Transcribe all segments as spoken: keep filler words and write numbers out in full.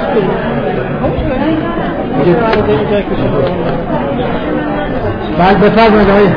بله بفرمایید آقای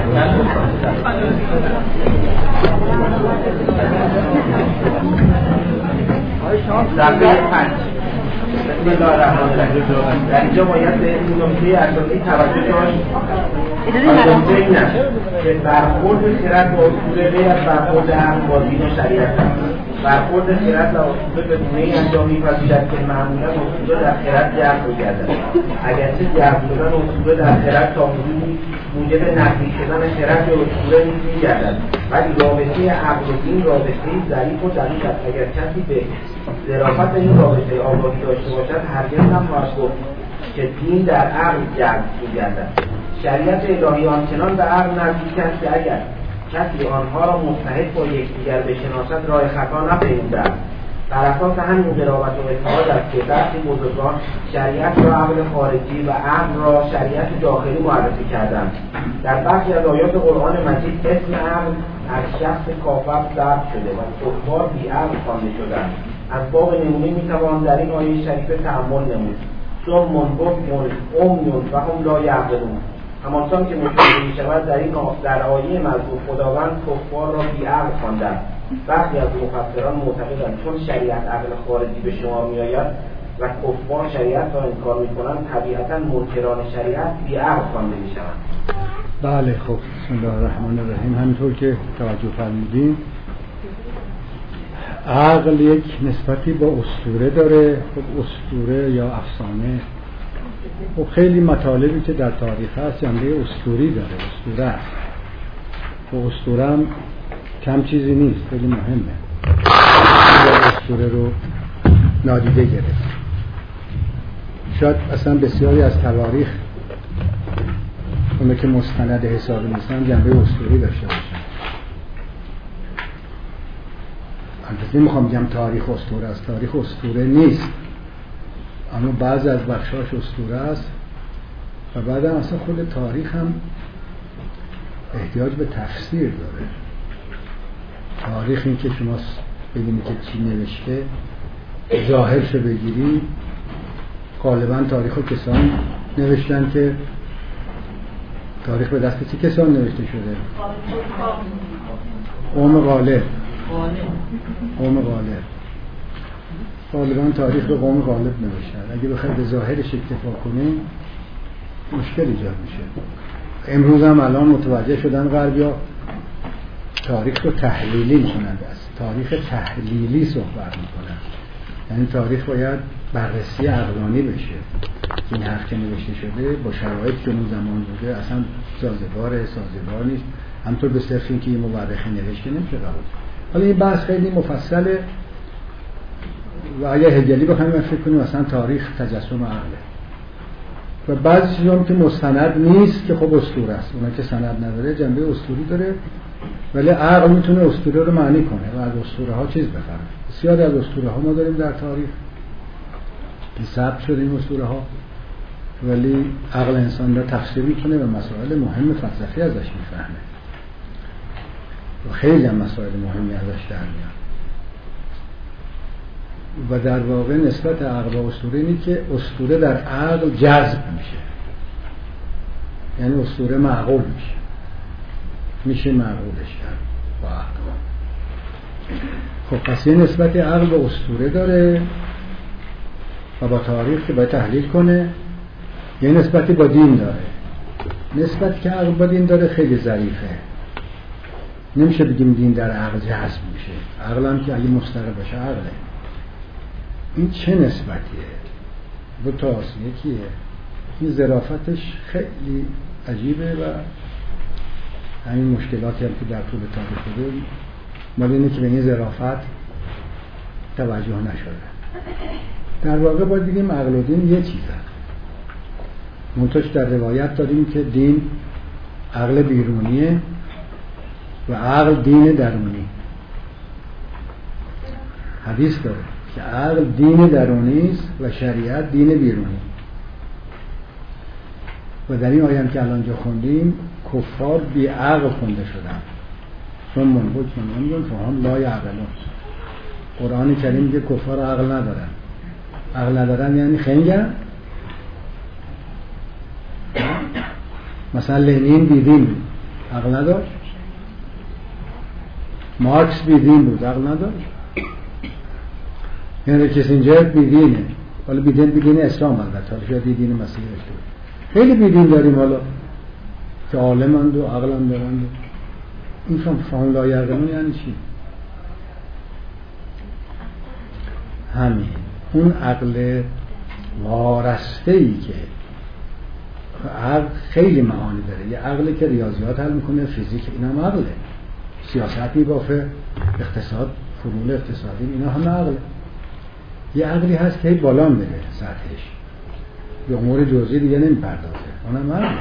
صفحه پنج. بسم الله الرحمن الرحیم. در اینجا باید به این نکته اساسی توجه داشت. نکته این است که برخورد خرد با اصول غیر از برخورد عقل با دین و شریعت است. برخورد خرد و اصول به گونه‌ای انجام می‌پذیرد که معمولا اصول در خرد جذب می‌گردد. اگرچه جذب شدن اصول در خرد تا حدودی موجب نفی شدن خرد به اصول نیز می‌گردد، ولی رابطه عقل و دین رابطه‌ای ضعیف و دقیق است. اگر کسی به ظرافت این رابطه آگاهی داشته باشد هرگز نخواهد گفت که دین در عقل جذب می‌گردد. شریعت الهی آنچنان به عقل نزدیک است که اگر کسی آنها را متحد با یکدیگر بشناسد راه خطا نپیموده است. بر اساس همین قرابت و اتحاد است که برخی بزرگان شریعت را عقل خارجی و عقل را شریعت داخلی معرفی کردند. در برخی از آیات قرآن مجید اسم عقل از شخص کافر ضرب شده و کفار بی‌عقل خوانده شدند. از باب نمونه میتوان در این آیه شریفه تأمل نمود. ثم بکم عمی و هم لا یعقلون. همانطور که مشاهده می‌شود در این در آیه مذکور خداوند کفار را بی‌عقل خوانده است. برخی از مفسران معتقدند چون شریعت عقل خارجی به شما میآید و کفار شریعت را انکار می‌کنند طبیعتاً منکران شریعت بی‌عقل خوانده می‌شوند. بله خب بسم الله الرحمن الرحیم. همینطور که توجه فرمودین عقل یک نسبتی با اسطوره داره. خب اسطوره یا افسانه و خیلی مطالبی که در تاریخ هست جنبه اسطوری داره، اسطوره است و اسطوره هم کم چیزی نیست، خیلی مهمه. اسطوره رو نادیده گرفت. شاید اصلا بسیاری از تواریخ اونه که مستند حسابی نیستن جنبه اسطوری داشته باشن. البته نمیخوام بگم تاریخ اسطوره است، تاریخ اسطوره نیست، اما بعضی از بخشاش اسطوره است و بعد هم اصلا خود تاریخ هم احتیاج به تفسیر داره. تاریخ این که شما ببینید که چی نوشته ظاهرشو بگیری، غالبا تاریخ رو کسان نوشتن که تاریخ به دست چه کسان نوشته شده؟ قوم غالب قوم غالب غالبا تاریخ رو قوم غالب نوشتن. اگه بخواید به ظاهرش اکتفا کنیم مشکل ایجاد میشه. امروز هم الان متوجه شدن غربیا تاریخ رو تحلیلی میکنند، از تاریخ تحلیلی صحبت میکنند. یعنی تاریخ باید بررسی عقلانی بشه. این حرف که نوشته شده با شرایط که اون زمان بوده اصلا سازگاره، سازگار نیست. همطور به صرف این که یه مورخی نوشته نمیشه قبول. حالا این بحث خیلی مفصله و اگه هگلی بخوایم فکر کنیم مثلا تاریخ تجسم عقله و بعضی چیزا هم که مستند نیست که خب اسطوره است. اونا که سند نداره جنبه اسطوری داره، ولی عقل میتونه اسطوره رو معنی کنه و از اسطوره ها چیز بفهمه. بسیاری از اسطوره ها ما داریم در تاریخ که ثبت شده این اسطوره ها، ولی عقل انسان را تفسیر میکنه و مسائل مهم فلسفی ازش میفهمه و خیلی هم مسائل مهمی ازش در میاد. و در واقع نسبت عقل و اسطوره اینه که اسطوره در عقل جذب میشه، یعنی اسطوره معقول میشه میشه معقولش کرد با عقل. خب پس یه نسبت عقل به اسطوره داره و با تاریخ که باید تحلیل کنه. یه نسبتی با دین داره. نسبت که عقل با دین داره خیلی ظریفه. نمیشه بگیم دین در عقل جذب میشه. عقل هم که اگه مستقل باشه عقله. این چه نسبتیه؟ دو تاست. یکیه این ظرافتش خیلی عجیبه و همین مشکلاتی هم که در طول تاریخ شده مال اینه که به این ظرافت توجه نشده. در واقع باید بگیم عقل و دین یه چیزه. منتش در روایت داریم که دین عقل بیرونیه و عقل دین درونی. حدیث داره که عقل دین درونی است و شریعت دین بیرونی. و در این آیه که الان جا خوندیم کفار بی عقل خونده شدن، چون منبوج منون فهم لا یعقلون. قرآن کریم که کفار عقل ندارن. عقل ندارن یعنی خنگن. مثلا لنین بیدین بود، عقل نداشت. مارکس بیدین بود، عقل نداشت. هنری کیسینجر بیدینه، حالا بیدین بیدین اسلام البته، حالا شاید بیدین مسیحی داشته بود. خیلی بیدین داریم حالا که عالمند و عقلند دارند. این فهم لا یعقلون یعنی چی؟ همین اون عقل وارسته‌ای که عقل خیلی معانی داره. یه عقلی که ریاضیات حل میکنه، فیزیک، این هم عقله. سیاست میبافه، اقتصاد، فنون اقتصادی، اینا هم عقله. یه عقلی هست که بالا میره سطحش، به امور جزئی دیگه نمیپردازه، اونم عقله.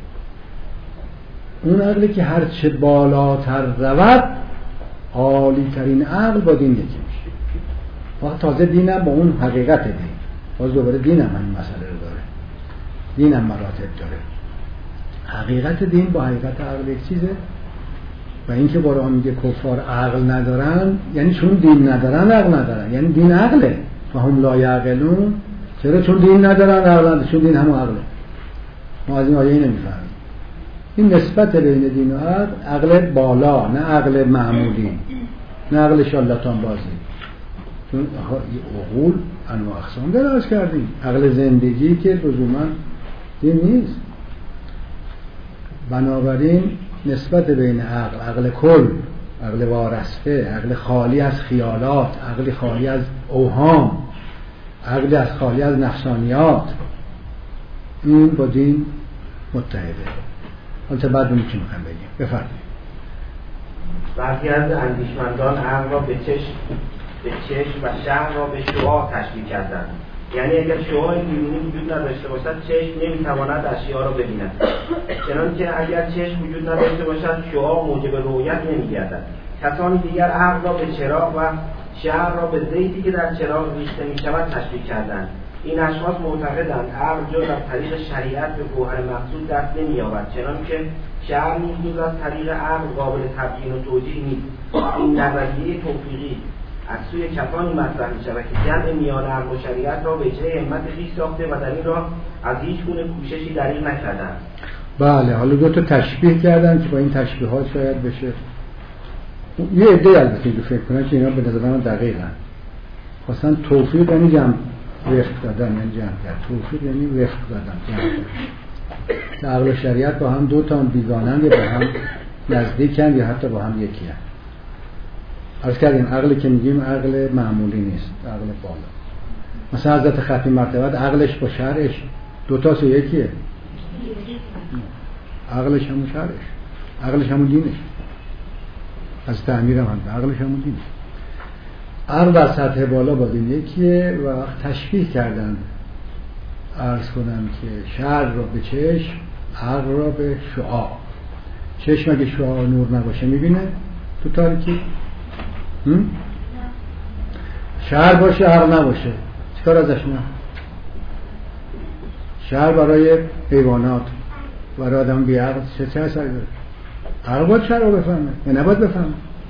اون عقلی که هرچه بالاتر رود عالی ترین عقل با دین یکی میشه. وقت تازه دینم با اون حقیقت دین، باز دوباره دینم همین مسئله رو داره، دینم مراتب داره. حقیقت دین با حقیقت عقل یک چیزه. و این که قرآن میگه کفار عقل ندارن یعنی چون دین ندارن عقل ندارن، یعنی دین عقله. فهم لا یعقلون. چرا؟ چون دین ندارن عقل ندارن، چون دین همون عقله. ما از این آیه نمیفهمیم. این نسبت بین دین و عقل، عقل بالا، نه عقل معمولی، نه عقل شالاتان بازی. چون عقول انواع اقسام دراز کردیم. عقل زندگی که لزوما دین نیست. بنابراین نسبت بین عقل، عقل کل، عقل وارسته، عقل خالی از خیالات، عقل خالی از اوهام، عقل از خالی از نفسانیات، این با دین متحده. حالت بعد میتونیم هم بگیم. بفرمایید. برخی از اندیشمندان عقل را به چشم به چشم و شهر را به شعاع تشبیه کردند. یعنی اگر شعاع بیرونی وجود نداشته باشد، چشم نمیتواند اشیاء را ببیند. چنانکه اگر چشم وجود نداشته باشد، شعاع موجب رؤیت نمیگردد. کسانی دیگر عقل را به چراغ و شهر را به زیتی که در چراغ ریخته میشود تشبیه کردند. این اشخاص معتقدند عقل جز از طریق شریعت به گوهر مقصود دست نمی‌یابد، چنانکه شهر نیز از طریق عقل قابل تبیین و توجیه نیست. این نظریه توفیقی از سوی کسانی مطرح می‌شود که جمع میان عقل و شریعت را به جای همت خویش ساخته و در این راه از هیچ گونه کوششی دریغ نکردند. بله، حالا دو تا تشبیه کردن که با این تشبیهات شاید بشه یه عده البته که فکر کنن که اینا به نظر من دقیقاً خواستن توفیق یعنی جمع وفق دادن، یعنی جمع کرد. توفیق یعنی وفق دادن، جمع کرد. عقل و شریعت با هم دو تا بیگانند یا با هم نزدیکن یا حتی با هم یکی هست. عرض کردیم عقلی که میگیم عقل معمولی نیست، عقل بالا. مثلا حضرت ختمی مرتبت عقلش با شرعش دوتاست یا یکیه؟ عقلش همون شرعش، عقلش همون دینش. از تعمیر هم هم عقلش همون دینش. عقل در سطح بالا با دین یکیه و تشبیه کردن، عرض کنم که شرع را به چشم، عقل را به شعاع. چشم اگه شعاع نور نباشه میبینه تو تاریکی؟ شهر باشه عقل نباشه چیکار ازش نه؟ شهر برای حیوانات، برای آدم بی عقل چه چه اثری داره؟ عقل باید شهر رو بفهمه یا نباید بفهمه؟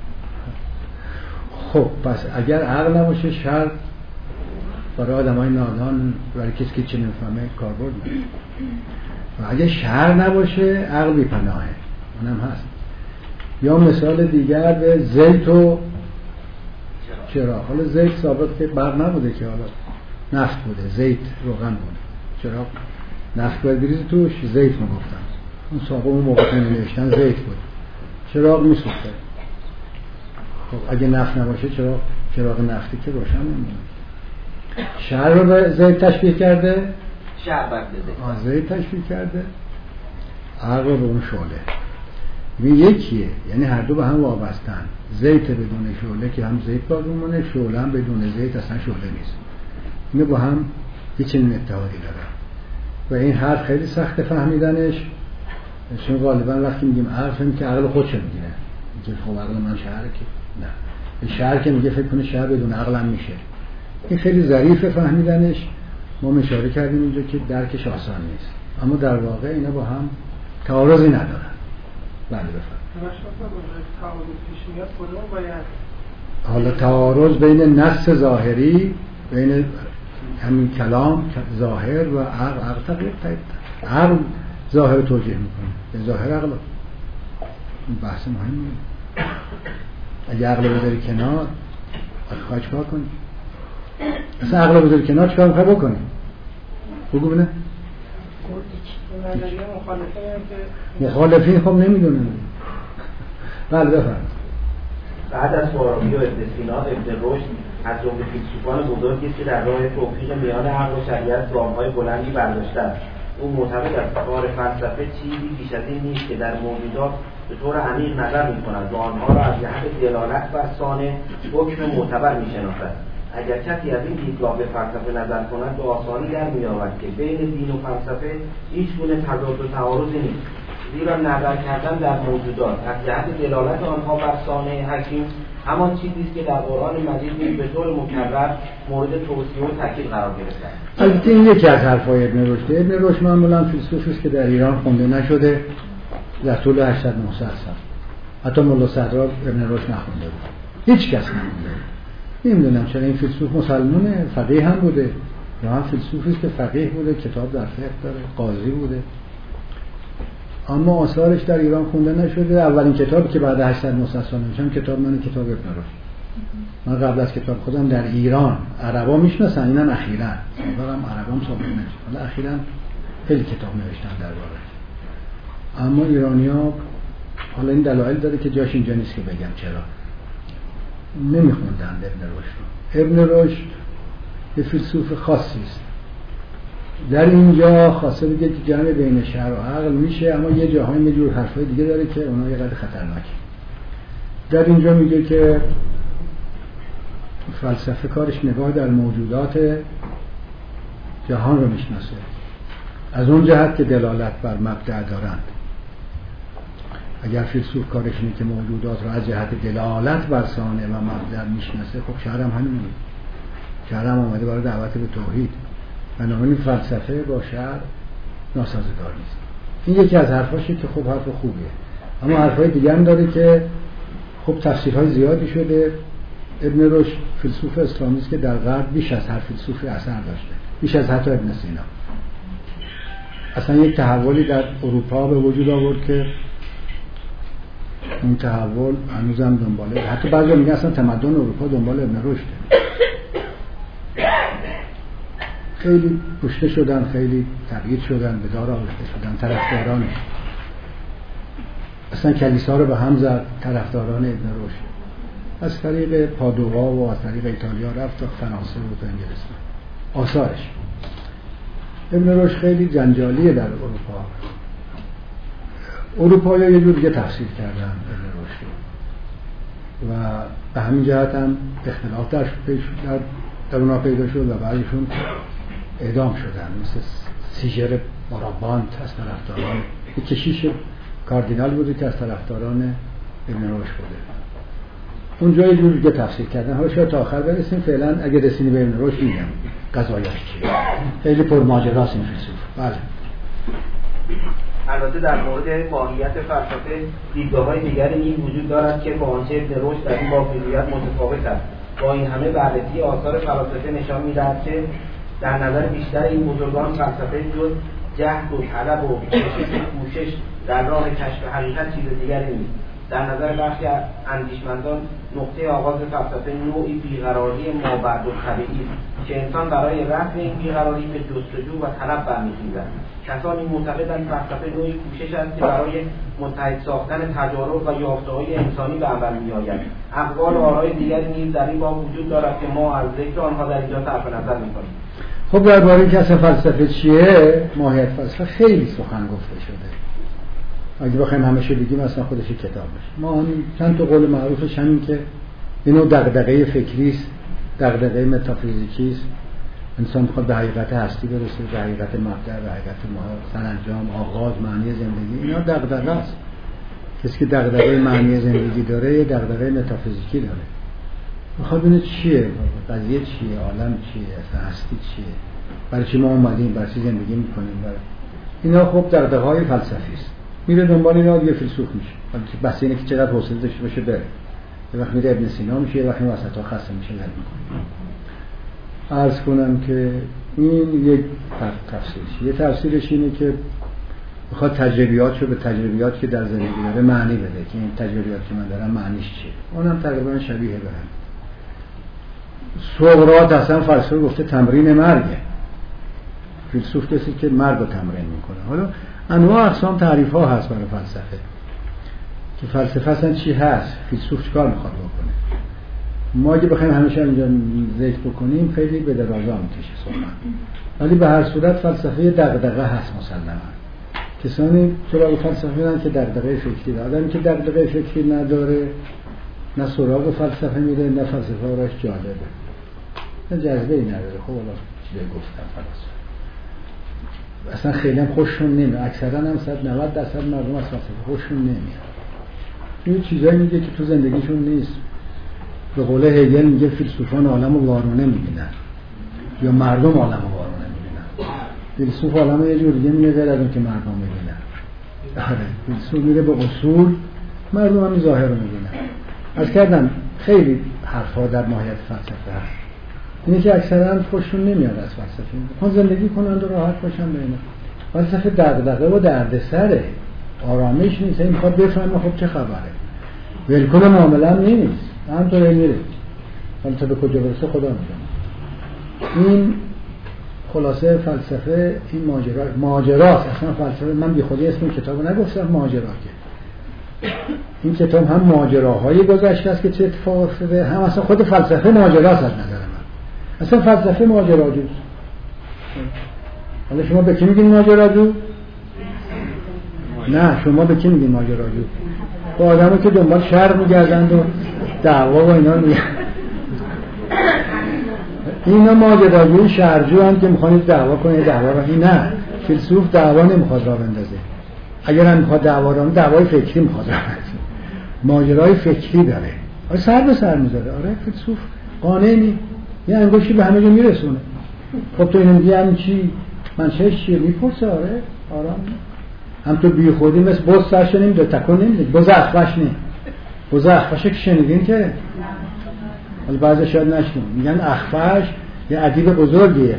خب پس اگر عقل نباشه شهر برای آدم های نادان، برای کسی که چه نمیفهمه کاربرد نداره. و اگر شهر نباشه عقل بی پناهه، اونم هست. یا مثال دیگر به زیت و چراغ. حالا زیت ثابت که برق نبوده که حالا نفت بوده، زیت روغن بوده. چراغ نفت باید بریزه توش، زیت میگفتن. اون ساقه اون موقع نوشتن زیت بود. چراغ میسوخته. خب اگه نفت نباشه چراغ چراغ نفتی که روشن نمیمونه. شهر رو به زیت تشبیه کرده، شهر بعد زیت زیت تشبیه کرده، عقل رو به اون شعله. این یکیه، یعنی هر دو به هم وابستن. زیت بدون شعله که هم زیت باقی مونه، شعله هم بدون زیت اصلا شعله نیست. اینو با هم هیچ اتحادی دارن و این حرف خیلی سخت فهمیدنش، چون غالبا وقتی میگیم عقل فهمیم که عقل خودش میگیره، میگه خب عقل من شهره که نه، به شهر که میگه فکر کنه شهر بدون عقل هم میشه. این خیلی ظریف فهمیدنش. ما اشاره کردیم اینجا که درکش آسان نیست، اما در واقع اینا با هم تعارضی ندارن. بله بفرمایید. حالا تعارض بین نص ظاهری، بین همین کلام ظاهر و عقل عقل تغییر عقل ظاهر توجیه میکنه به ظاهر عقل این بحث مهمه. اگه عقل رو بذاری کنار خواهی چکار کنی؟ اصلا عقل رو بذاری کنار چکار میخوای بکنی؟ بگو بینه مخالفین خب نمیدونن. بله بفرمایید. بعد از فارابی و ابن سینا ابن رشد از جمله فیلسوفان بزرگی است که در راه توفیق میان عقل و شریعت گام‌های بلندی برداشته است. او معتقد است کار فلسفه چیزی بیش از این نیست که در موجودات به طور عمیق نظر می‌کند و آنها را از جهت دلالت بر صانع حکم معتبر می‌شناسد. اگر کسی از این دیدگاه به فلسفه نظر کند به آسانی در می‌یابد که بین دین و فلسفه هیچ گونه تضاد و تعارضی نیست، زیرا نظر کردن در موجودات از جهت دلالت آنها بر صانع حکیم همان چیزی است که در قرآن مجید نیز به طور مکرر مورد توصیه و تاکید قرار گرفته است. البته این یکی از حرفای ابن رشد. ابن رشد معمولا فیلسوفی است که در ایران خونده نشده در طول هشتصد نهصد سال. حتی ملا صدرا ابن رشد نخونده بود. هیچ کس نخونده. نمیدونم چرا این فیلسوف مسلمانه، فقیه هم بوده یا هم فیلسوفی است که فقیه بوده، کتاب در فقه داره، قاضی بوده. اما آثارش در ایران خونده نشده. اولین کتابی که بعد هشتصد نهصد سال نوشتم کتاب من کتاب ابن رشد. من قبل از کتاب خودم در ایران عربا میشناسن، اینم اخیراً سابقم عربام سابقه نمیشه، حالا اخیراً خیلی کتاب نوشتن درباره‌اش. اما ایرانی‌ها حالا این دلایل داره که جاش اینجا نیست که بگم چرا نمیخوندن ابن رشد. ابن رشد یه فیلسوف خاصی است. در اینجا خاصه بگه که جمع بین شرع و عقل میشه، اما یه جاهای یه جور حرفای دیگه داره که اونها یه قدر خطرناکه. در اینجا میگه که فلسفه کارش نگاه در موجودات جهان رو میشناسه از اون جهت که دلالت بر مبدأ دارند. اگر فیلسوف کارش اینه که موجودات رو از جهت دلالت بر صانع و مبدأ میشناسه، خب شرع هم همینه. شرع هم اومده برای دعوت به توحید. بنابراین فلسفه با شرع ناسازگار نیست. این یکی از حرفاشه که خب حرف خوبیه. اما حرفای دیگه هم داره که خب تفسیرهای زیادی شده. ابن رشد فیلسوف اسلامی است که در غرب بیش از هر فیلسوفی اثر داشته، بیش از حتی ابن سینا. اصلا یک تحولی در اروپا به وجود آورد که این تحول هنوزم دنباله، حتی بعضی میگن اصلا تمدن اروپا دنبال ابن رشده. خیلی کشته شدن، خیلی تغییر شدن، به دار آورده شدن طرفدارانش. اصلا کلیسا رو به هم زد طرفداران ابن رشد. از طریق پادووا و از طریق ایتالیا رفت تا فرانسه و تا انگلستان. آثارش ابن رشد خیلی جنجالیه در اروپا. اروپایی یه جور دیگه تفسیر کردن ابن رشد و به همین جهت هم اختلاف در در در اونا پیدا شد و بعضیشون اعدام شدن، مثل سیژر بارابانت از طرفداران، یک کشیش کاردینال بوده که از طرفداران ابن رشد بوده. اونجا یه جور دیگه تفسیر کردن. حالا شاید تا آخر برسیم. فعلا اگه رسیدیم به ابن رشد میگم قضایاش چیه. خیلی پرماجراست این فیلسوف. بله. البته در مورد ماهیت فلسفه دیدگاه‌های دیگری این وجود دارد که با آنچه ابن رشد در این باب می‌گوید متفاوت است. با این همه بررسی آثار فلاسفه نشان می‌دهد که در نظر بیشتر این بزرگان فلسفه جز جهد و طلب و کوشش در راه کشف حقیقت چیز دیگری نیست. در نظر برخی اندیشمندان نقطه آغاز فلسفه نوعی بیقراری مابعد الطبیعی است که انسان برای رفع این بیقراری به جستجو و طلب برمی‌خیزد. کسانی معتقدند فلسفه نوعی کوشش است که برای متحد ساختن تجارب و یافته‌های انسانی به عمل می‌آید. اقوال و آرای دیگری نیز در این باب وجود دارد که ما از ذکر آنها در اینجا صرف نظر می‌کنیم. خب درباره اینکه اصلا فلسفه چیه، ماهیت فلسفه خیلی سخن گفته شده. اگه بخوایم همشه بگیم اصلا خودش کتاب بشه. ما همین چند تا قول معروفش همین که اینو دغدغه فکری است، دغدغه متافیزیکی است. انسان میخواد به حقیقت هستی برسه، به حقیقت مبدأ، به حقیقت سرانجام، آغاز، معنی زندگی. اینا دغدغه است. کسی که دغدغه معنی زندگی داره، یه دغدغه متافیزیکی داره. میخواد ببینه چیه، قضیه چیه، عالم چیه، اصلا هستی چیه، برای چی ما اومدیم، برای چی زندگی میکنیم. برای اینا خب دغدغه‌های فلسفی است. میره دنبال اینا یه فیلسوف میشه. بس اینه که چقدر حوصله داشته باشه بره. یه وقت میره ابن سینا میشه، یه وقت وسطا خسته میشه ول میکنه. عرض کنم که این یک تفسیرش. یه تفسیرش اینه که بخواد تجربیاتشو به تجربیات که در زندگی داره معنی بده که این تجربیات که من دارم معنیش چیه. اونم تقریبا شبیه به هم. سقراط اصلا فلسفه گفته تمرین مرگه. فیلسوف کسی که مرگ رو تمرین میکنه. حالا انواع اقسام تعریف ها هست برای فلسفه که فلسفه اصلا چی هست، فیلسوف چیکار میخواد بکنه. ما اگه بخوایم همیشه اینجا ذکر بکنیم خیلی به درازا میکشه صحبت، ولی به هر صورت فلسفه دغدغه هست مسلما. کسانی سراغ فلسفه میرن که دغدغه فکری داره. آدمی که دغدغه فکری نداره نه سراغ فلسفه میره نه فلسفه راش جالبه، نه جذبه ای نداره. خب حالا چیزی گفتم فلسفه اصلا خیلی هم خوششون نمیاد. اکثرا هم صد و نود درصد مردم از فلسفه خوششون نمیاد. این چیزایی میگه که تو زندگیشون نیست. به قول هگل میگه فیلسوفان عالم و وارونه میبینن یا مردم عالم و وارونه میبینن. فیلسوف عالم یه جور دیگه میگه غیر از اون که مردم میبینن. آره فیلسوف میره به اصول، مردم هم ظاهر رو میبینن. از کردم خیلی حرفا در ماهیت فلسفه هست. اینه که اکثرا خوششون نمیاد از فلسفه. خود زندگی کنند و راحت باشن بینه. فلسفه دغدغه و دردسره، آرامش نیست. این میخواد بفهمه خب چه خبره. ولکن معامله نیست. همطوری میره. حالا تا به کجا برسه خدا میدونه. این خلاصه فلسفه این ماجرا ماجراست. اصلا فلسفه من بی خودی اسم کتابو نگفتم ماجرا که. این کتاب هم ماجراهای گذشته است که چه اتفاق افتاده، هم اصلا خود فلسفه ماجراست از نظر من. اصلا فلسفه ماجراجوست. حالا شما به کی میگین ماجراجو؟ نه شما به کی میگین ماجراجو؟ با آدمو که دنبال شر میگردند و دعوا و اینا میگن. اینا ماجراجو شرجو هم که میخوان دعوا کنه دعوا را. این نه، فیلسوف دعوا نمیخواد راه بندازه. اگر هم میخواد دعوا را دعوای فکری میخواد راه بندازه. ماجرای فکری داره. آره سر به سر میذاره. آره فیلسوف قانع نی. یه انگشتی به همه جا میرسونه. خب تو اینو میگی هم چی؟ من چه چیه میپرسه. آره آرام هم تو بی خودی مثل بز سرش نمیده تکون نمیده. بز اخفش نیم بز اخفش که شنیدین که حالا بعضی شاید نشنون میگن اخفش یه ادیب بزرگیه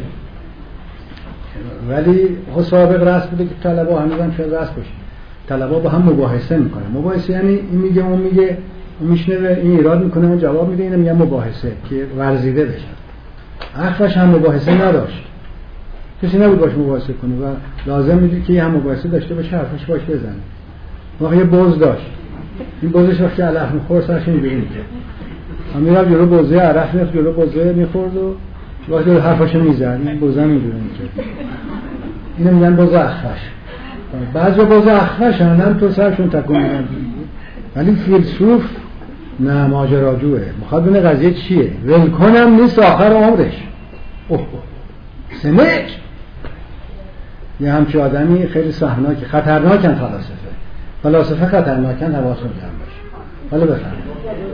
ولی خب سابق رأس بوده که طلبا هنوز هم شاید رأس باشه. طلبا با هم مباحثه میکنه. مباحثه یعنی این میگه اون میگه اون میشنوه این ایراد میکنه اون جواب میده اینم میگه مباحثه که ورزیده بشه. اخفش هم مباحثه نداشت. کسی نبود باش مباحثه کنه و لازم میدید که یه هم مباحثه داشته باشه حرفش باش بزنه. واقعا یه بز داشت. این بزش وقتی علف میخورد سرش نمیبینید که امیرم جلو بزه عرف میفت جلو بزه میخورد و وقتی جلو حرفاشو میزد این بزه میدونه اینجا اینو میگن بز اخفش. بعضی بز اخفش هم تو سرشون تکون میدن ولی فیلسوف نه ماجراجوه. میخواد ببینه قضیه چیه. ولکنم نیست آخر عمرش. اوه سمک یه همچه آدمی خیلی سهمناک خطرناکن. فلاسفه فلاسفه خطرناکن حواستون جمع باشه. حالا بفرمایید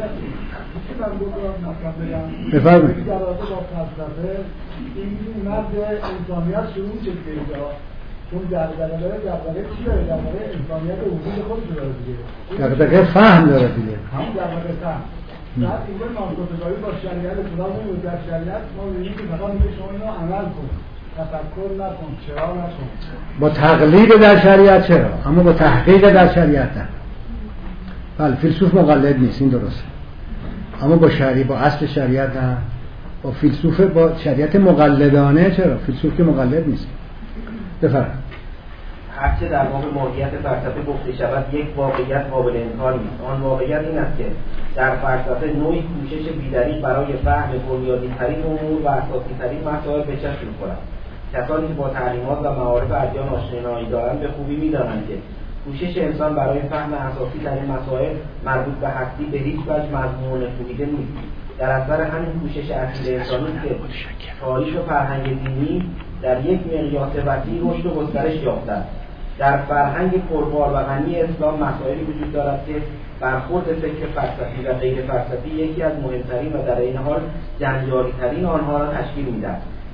بفرمایید در رابطه با فلسفه این مرد انسانیت شروع میشه که اینجا چون دغدغه داره. دغدغه چی داره؟ دغدغه انسانیت وجود خودش داره دیگه. دغدغه فهم داره دیگه. هم دغدغه فهم. بعد اینجا ناسازگاری با شریعت خدا بود. در شریعت ما میگیم که خدا میگه شما اینو عمل کن، تفکر نکن، چرا نکن. با تقلید در شریعت چرا، اما با تحقیق در شریعت نه. بله فیلسوف مقلد نیست این درسته، اما با شریعت با اصل شریعت نه. با فیلسوف با شریعت مقلدانه چرا؟ فیلسوف که مقلد نیست. بفرمایید. هرچه در باب ماهیت فلسفه گفته شود یک واقعیت قابل انکار نیست. آن واقعیت این است که در فلسفه نوعی کوشش بی‌دریغ برای فهم بنیادی‌ترین امور و اساسی‌ترین مسائل به چشم می‌خورد. کسانی که با تعلیمات و معارف ادیان آشنایی دارند به خوبی می‌دانند که کوشش انسان برای فهم اساسی‌ترین مسائل مربوط به هستی به هیچ وجه مضمون پوشیده نیست. در اثر همین کوشش اصیل انسانی که تاریخ و فرهنگ دینی در یک مقیاس وسیع رشد و گسترش یافته است. در فرهنگ پربار و غنی اسلام مسائلی وجود دارد که برخورد فکر فلسفی و غیر فلسفی یکی از مهمترین و در این حال جنجالی‌ترین آنها را تشکیل می‌دهد.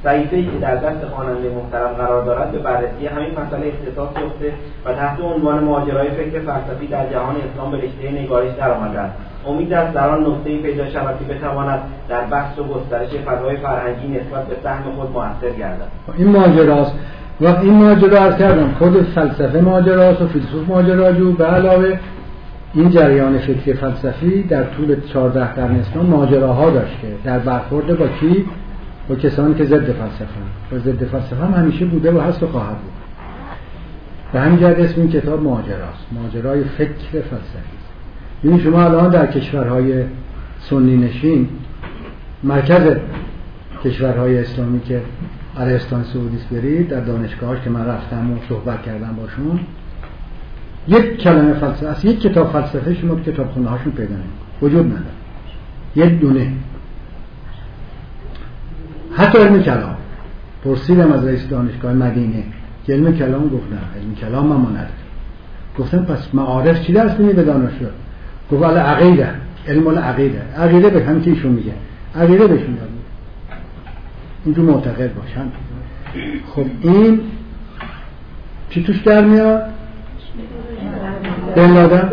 صحیفه‌ای که در دست خواننده محترم قرار دارد به بررسی همین مسئله اختصاص یافته و تحت عنوان ماجرای فکر فلسفی در جهان اسلام به رشته نگارش درآمده است. امید است در آن نکته‌ای پیدا شود که بتواند در بحث و گسترش فضای فرهنگی نسبت به سهم خود موثر گردد. این ماجراست و این ماجرا عرض کردم خود فلسفه ماجراست و فیلسوف ماجراجو، به علاوه این جریان فکری فلسفی در طول چهارده قرن اسلام ماجراها داشته در برخورد با کی؟ با کسانی که ضد فلسفه و ضد فلسفه هم همیشه بوده و هست و خواهد بود. به همین جهت اسم این کتاب ماجراست، ماجرای فکر فلسفی. یعنی شما الان در کشورهای سنی نشین، مرکز کشورهای اسلامی که عربستان سعودی است برید، در دانشگاهاش که من رفتم و صحبت کردم باشون، یک کلمه فلسفه از یک کتاب فلسفه شما تو کتابخونه هاشون پیدا نمی‌کنید، وجود نداره. یک دونه. حتی علم کلام پرسیدم از رئیس دانشگاه مدینه که علم کلام، گفتم علم کلام ما نداره. گفتم پس معارف چی درس میدی به دانشجو؟ گفت ولی عقیده، علم العقیده. عقیده به هم که ایشون میگه عقیده بهشون میگه اینجور معتقد باشن. خب این چی توش در میاد؟ بن لادن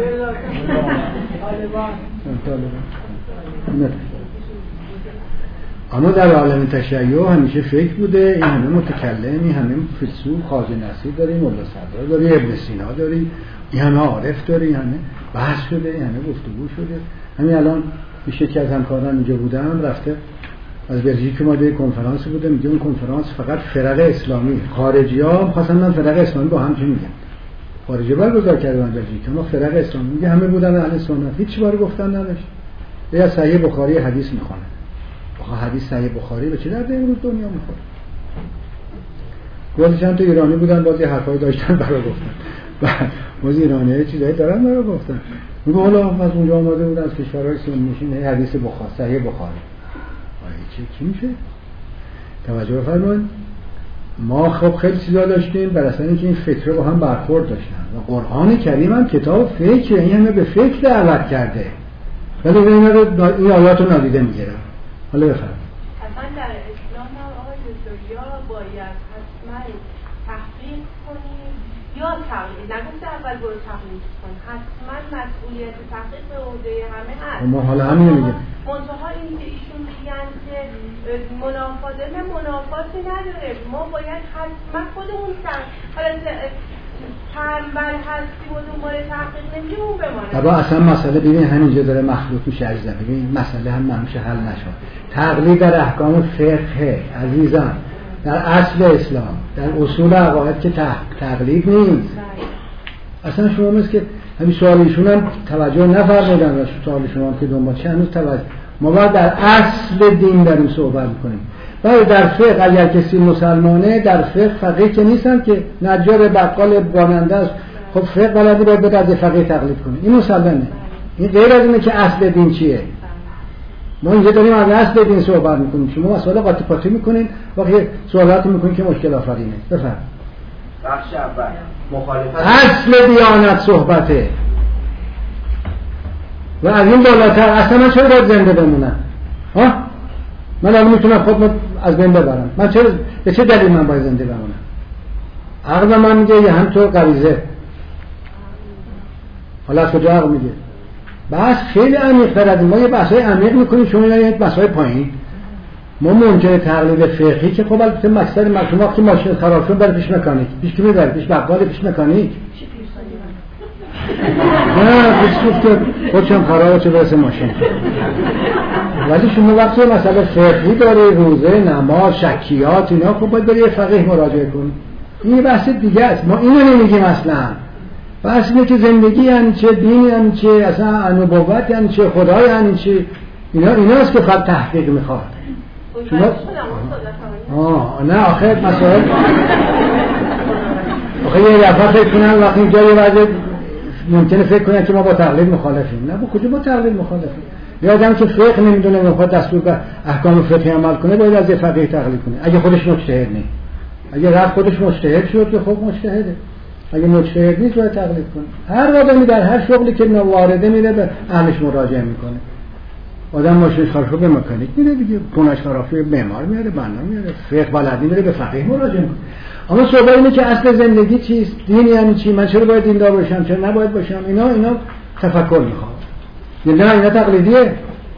اما در عالم تشیع همیشه فکر بوده. این همه متکلم، این همه فیلسوف، خازن نصیر داری، مولا صدرا داری، ابن سینا داری، این همه عارف داری، این همه بحث شده، این همه گفتگو شده. همین الان میشه که از همکاران اینجا بودم رفته از بلژیک اومده کنفرانس بوده، میگه اون کنفرانس فقط فرق اسلامی، خارجی‌ها می‌خواستن من فرق اسلامی با هم چی میگن، خارجی برگزار کردن بلژیک، اما فرق اسلامی میگه همه بودن اهل سنت، هیچ باری گفتن نداشت. یا صحیح بخاری حدیث میخونه، آخه حدیث صحیح بخاری به چه درد امروز دنیا میخوره؟ گفت چند تا ایرانی بودن باز یه حرفایی داشتن برای گفتن، بعد باز ایرانی‌ها چیزایی دارن برای گفتن. میگه حالا از اونجا اومده بودن از کشورهای سنی نشین حدیث بخاری صحیح بخاری. چه چی میشه؟ توجه بفرمایید. ما خب خیلی چیزا داشتیم بر اساس اینکه این فکر با هم برخورد داشتن و قرآن کریم هم کتاب فکر، این همه به فکر دعوت کرده، ولی این رو این آیات رو نادیده میگیره. حالا بفرمایید. اصلا در اسلام هم آقای دکتر باید حتما تحقیق کنید یا تقلید، نگفته اول برو تقلید کن، حتما مسئولیت تحقیق به عهده همه هست. ما حالا همین میگیم. منتها این که ایشون میگن که منافاته نه منافاتی نداره، ما باید حتما خودمون سن حالا تنبل هستیم و دنبال تحقیق نمیگیم اون بمانه. بابا اصلا مسئله ببین همینجا داره مخلوط میشه عزیزم. ببین مسئله هم همیشه حل نشد. تقلید در احکام فقه عزیزم، در اصل اسلام، در اصول عقاید که تقلید نیست. اصلا شما مثل که همین سوال ایشون هم توجه نفرمودن و سوال شما هم که دنبال چه هنوز توجه. ما باید در اصل دین داریم صحبت میکنیم. ولی در فقه اگر کسی مسلمانه در فقه فقیه که نیستن که نجار بقال راننده است، خب فقه بلدی باید به از فقیه تقلید کنه. این مسلمانه. این غیر از اینه که اصل دین چیه. ما اینجا داریم از اصل دین صحبت میکنیم، شما مسئله قاطی پاتی میکنین وقتی سوالاتی میکنین که مشکل آفرینه. بفرمایید. بخش اول مخالفت اصل دیانت صحبته و از این بالاتر اصلا من چرا باید زنده بمونم؟ ها؟ من الان میتونم خودم از بین ببرم، من چرا به چه دلیل من باید زنده بمونم؟ عقل من میگه یه همطور غریزه. حالا از کجا عقل میگه؟ بس خیلی عمیق تر از ما یه بحثای عمیق میکنیم، شما یه بحثای پایین. ما منکر تقلید فقهی که خب البته مقصد مردم وقتی ماشین خراب شد بره پیش مکانیک، پیش کی میبره؟ پیش بقال، پیش مکانیک. نه پیش که خودشم خرابه چه برسه ماشین. ولی شما وقتی مسئله فقهی داره، روزه، نماز، شکیات اینا، خب باید بری فقیه مراجعه کنی. این بحث دیگه است، ما اینو نمیگیم اصلا. بحث اینه که زندگی یعنی چه، دین یعنی چه، اصلا نبوت یعنی چه، خدا یعنی چه. اینا ایناست که فقط تحقیق میخواد. شما آه نه آخر مسائل آخه یه دفعه فکر کنن وقتی اینجا یه وضع ممکنه فکر کنن که ما با تقلید مخالفیم. نه با کجا با تقلید مخالفیم؟ یه آدم که فقه نمیدونه میخواد دستور به احکام فقهی عمل کنه باید از یه فقیه تقلید کنه اگه خودش مجتهد نیست. اگه رفت خودش مجتهد شد که خب مجتهده، اگه مجتهد نیست باید تقلید کنه. هر آدمی در هر شغلی که وارده میره به اهلش مراجعه میکنه. آدم ماشینش خراب به مکانیک میره دیگه، خونش خراب به معمار میاره، بنا میاره، فقه بلدی میره به فقیه مراجعه میکنه. اما سوال اینه که اصل زندگی چیست؟ دین یعنی چی؟ من چرا باید دیندار باشم؟ چرا نباید باشم؟ اینا اینا تفکر میخواد. نه اینا تقلیدیه.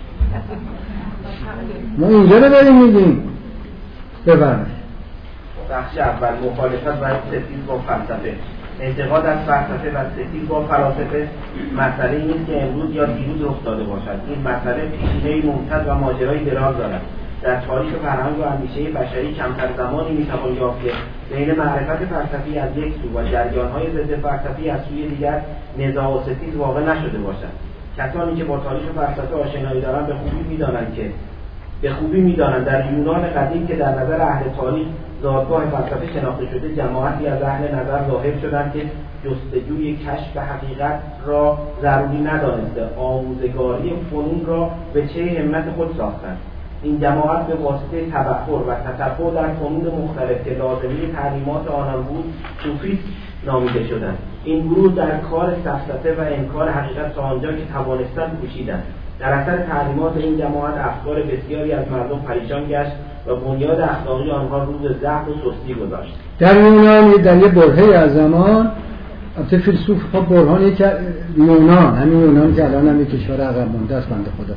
ما اینجا رو داریم میگیم. بفرمایید. بخش اول مخالفت و ستیز با فلسفه. انتقاد از فلسفه و ستیز با فلاسفه مسئله نیست که امروز یا دیروز رخ داده باشد. این مسئله پیشینه‌ای ممتد و ماجرای دراز دارد. در تاریخ فرهنگ و اندیشه بشری کمتر زمانی میتوان یافت که بین معرفت فلسفی از یک سو و جریان‌های ضد فلسفی از سوی دیگر نزاع و ستیز واقع نشده باشد. کسانی که با تاریخ فلسفه آشنایی دارند به خوبی می‌دانند که به خوبی می‌دانند در یونان قدیم که در نظر اهل تاریخ زادگاه فلسفه شناخته شده، جماعتی از اهل نظر ظاهر شدند که جستجوی کشف حقیقت را ضروری ندانسته، آموزگاری فنون را به چه همت خود ساختند. این جماعت به واسطه تبحر و تتبع در فنون مختلف که لازمه تعلیمات آنان بود صوفیسم نامیده شدند. این گروه در کار سفسطه و انکار حقیقت تا آنجا که توانستند کوشیدند. در اثر تعلیمات این جماعت افکار بسیاری از مردم پریشان گشت و بنیاد اخلاقی آنها روز ضعف و سستی گذاشت. در یونان در یه برهه‌ای از زمان البته فیلسوف ها برهانی که یونان، همین یونان که الان هم یک کشور عقب مونده است بنده خدا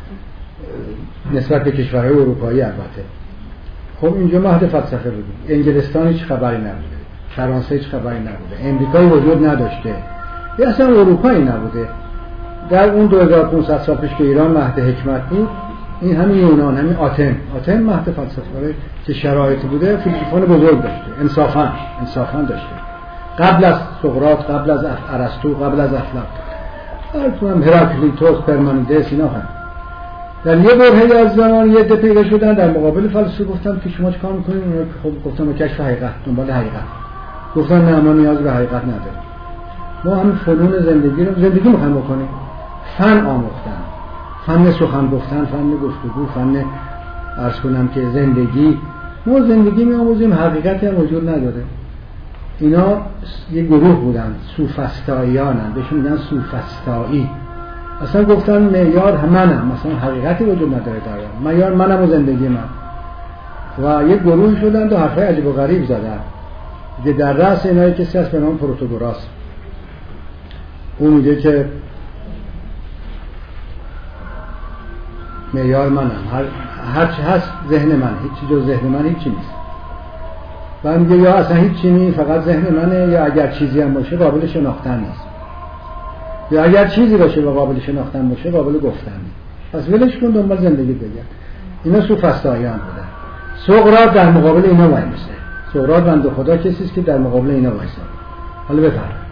نسبت به کشورهای اروپایی البته. خب اینجا مهد فلسفه بود. انگلستان هیچ خبری نبوده، فرانسه هیچ خبری نبوده، امریکایی وجود نداشته، یا اصلا اروپایی نبوده. در اون دو هزار و پانصد سال پیش که ایران مهد حکمت بود، این همین یونان، همین آتن آتن مهد فلسفه که شرایطی بوده، فیلسوفان بزرگ داشته، انصافا انصافا داشته، قبل از سقراط، قبل از ارسطو، قبل از افلاطون، البته هراکلیتوس، پرمانیدس، اینا هم در یه برهه‌ای از زمان یه عده پیدا شدن در مقابل فلسفه گفتن که شما چیکار می‌کنید؟ خب گفتن ما کشف حقیقت، دنبال حقیقت. گفتن نه ما نیاز به حقیقت نداریم. ما همین فنون زندگی رو زندگی می‌خوایم بکنیم. فن آموختن، فن سخن گفتن، فن گفتگو، فن عرض کنم که زندگی، ما زندگی می‌آموزیم، حقیقتی هم وجود نداره. اینا یه گروه بودن، سوفسطائیانن، بهشون میگن سوفسطائی. اصلا گفتن معیار منم، مثلا حقیقتی وجود نداره در معیار منم و زندگی من. و یه گروه شدن و حرفای عجیب و غریب زدن. دیگه در رأس اینایی کسی هست به نام پروتاگوراس. اون میگه که معیار منم، هر هر چی هست ذهن من، هیچ چیز جز ذهن من هیچی نیست. و میگه یا اصلا هیچی نیست، فقط ذهن منه، یا اگر چیزی هم باشه قابل شناختن نیست. یا اگر چیزی باشه و قابل شناختن باشه قابل گفتن نیست. پس ولش کن دنبال زندگی بگن. اینا سوفسطائیان بودن. سقراط در مقابل اینا وایسه. سقراط بنده خدا کسی است که در مقابل اینا وایسه. حالا بفرمایید.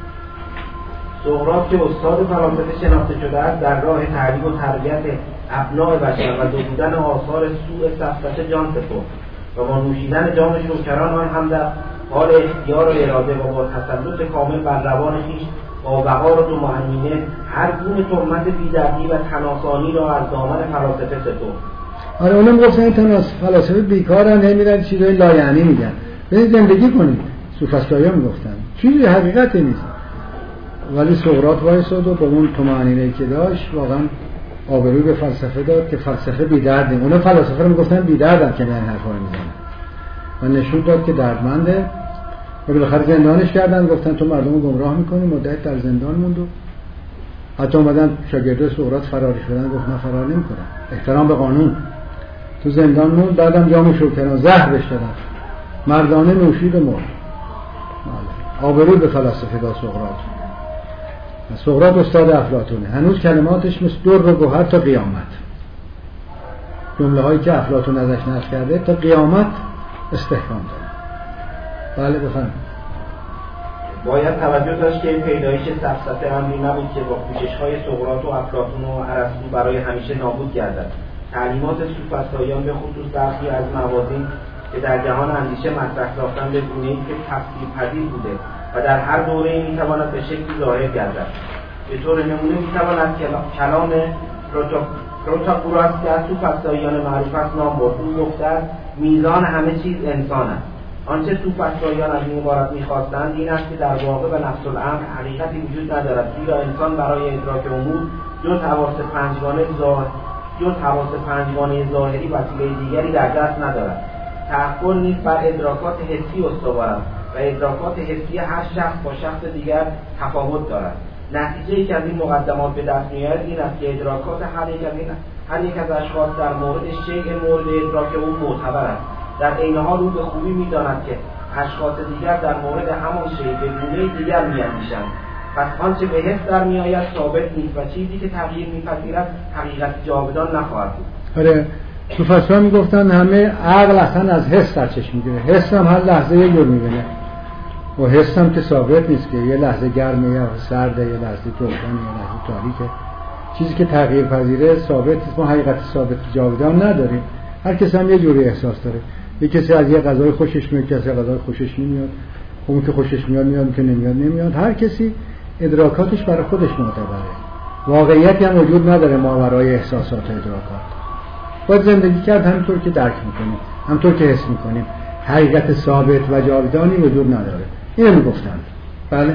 سقراط که استاد فلسفه شناخته شده است در راه تعلیم و تربیت ابناء بشر و دویدن آثار سوء سفسطه جان سپرد و با نوشیدن جام شوکران آن هم در حال اختیار و اراده و با تسلط کامل بر روان خویش با وقار و طمأنینه هر گونه تهمت بی‌دردی و تناسانی را از دامن فلاسفه سپرد. آره اونم گفتن این تناس فلاسفه بیکارن، نمیرن چیزای لایعنی میگن. برید زندگی کنید. سوفسطائیان میگفتن چیزی حقیقتی نیست. ولی سقراط وایساد و با اون طمأنینه‌ای که داشت واقعا آبروی به فلسفه داد که فلسفه بی‌درده. اونا فلاسفه رو میگفتن بی‌دردن که این حرفا رو میزنن. و نشون داد که دردمنده. و بالاخره زندانش کردن، گفتن تو مردم رو گمراه میکنی، مدت در زندان موند. و حتی اومدن شاگردای سقراط فراری شدن، گفت من فرار نمیکنم، احترام به قانون. تو زندان موند، بعدم جام شوکران زهر بهش دادن، مردانه نوشید و مرد. آبروی به فلسفه داد سقراط. سقراط استاد افلاطونه، هنوز کلماتش مثل در و گوهر تا قیامت. جمله هایی که افلاطون ازش نقل کرده تا قیامت استحکام داره. بله بفرمایید. باید توجه داشت که این پیدایش سفسطه امری نبود که با کوشش‌های سقراط و افلاطون و ارسطو برای همیشه نابود گردد. تعلیمات سوفسطائیان به خصوص برخی از موازین که در جهان اندیشه مطرح ساختن به گونه‌ای که تفسیر پذیر بوده و در هر دوره‌ای می‌تواند به شکلی ظاهر گردد. به طور نمونه می‌تواند کلام پروتاگوراس که از سوفسطائیان معروف است نام برد. او گفته است میزان همه چیز انسان است. آنچه سوفسطائیان از این عبارت می‌خواستند این است که در واقع و نفس الامر حقیقتی وجود ندارد، زیرا انسان برای ادراک امور جز حواس پنجگانه جز حواس پنجگانه ظاهری وسیله دیگری در دست ندارد. تحول نیز بر ادراکات حسی استوار است و ادراکات حسی هر شخص با شخص دیگر تفاوت دارد. نتیجه‌ای که از این مقدمات به دست می‌آید این است که ادراکات هر یک از این هر یک از اشخاص در مورد شیء مورد ادراک او معتبر است. در عین حال او به خوبی می‌داند که اشخاص دیگر در مورد همان شیء به گونه‌ای دیگر می‌اندیشند. پس آنچه به حس در می‌آید ثابت نیست و چیزی که تغییر می‌پذیرد حقیقت جاودان نخواهد بود. آره تو فلسفه میگفتن همه عقل اصلا از حس سرچشمه میگیره. حس هم هر لحظه یه جور میبینه و حس هم که ثابت نیست که یه لحظه گرمه یا سرده، یه لحظه روشن، یه لحظه تاریکه. چیزی که تغییر پذیره ثابت نیست. ما حقیقت ثابت جاودان نداریم. هر کسی هم یه جوری احساس داره. یه کسی از یه غذای خوشش میاد، کسی از غذای خوشش نمیاد. اون که خوشش میاد میاد، اون که نمیاد نمیاد. هر کسی ادراکاتش برای خودش معتبره. واقعیتی هم وجود نداره ماورای احساسات و ادراکات. باید زندگی کرد همینطور که درک میکنیم، همینطور که حس میکنیم. حقیقت ثابت و جاودانی وجود نداره. اینو میگفتن. بله.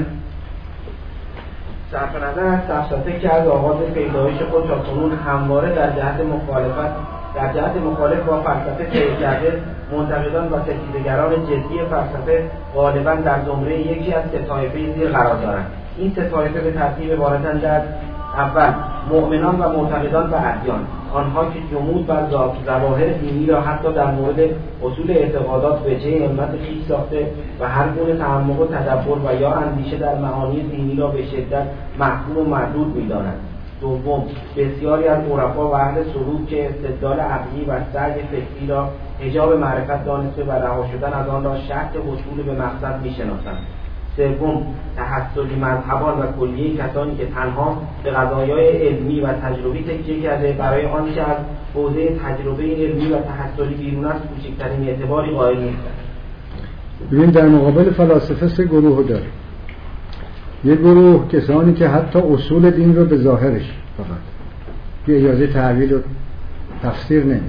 صرف نظر از سفسطه که از آغاز پیدایش خود تا کنون همواره در جهت مخالفت در جهت مخالف با فلسفه سیر کرده، منتقدان و ستیزگران جدی فلسفه غالبا در زمره یکی از سه طایفه زیر قرار دارند. این سه طایفه به ترتیب عبارتند از: اول، مؤمنان و معتقدان به ادیان، آنها که جمود بر ظواهر دینی را حتی در مورد اصول اعتقادات به چه همت خویش ساخته و هر گونه تعمق و تدبر و یا اندیشه در معانی دینی را به شدت محکوم و محدود می‌دانند. دوم، بسیاری از عرفا و اهل سلوک که استدلال عقلی و سعی فکری را حجاب معرفت دانسته و رها شدن از آن را شرط وصول به مقصد می‌شناسند. سوم، تحصلی مذهبان و کلیه کسانی که تنها به قضایای علمی و تجربی تکیه کرده برای آنچه از حوزه تجربه علمی و تحصلی بیرون است کوچکترین اعتباری قائل نیستند. ببین در مقابل فلاسفه سه گروه داره. یک گروه کسانی که حتی اصول دین رو به ظاهرش فقط به اجازه تعویل و تفسیر نمیده.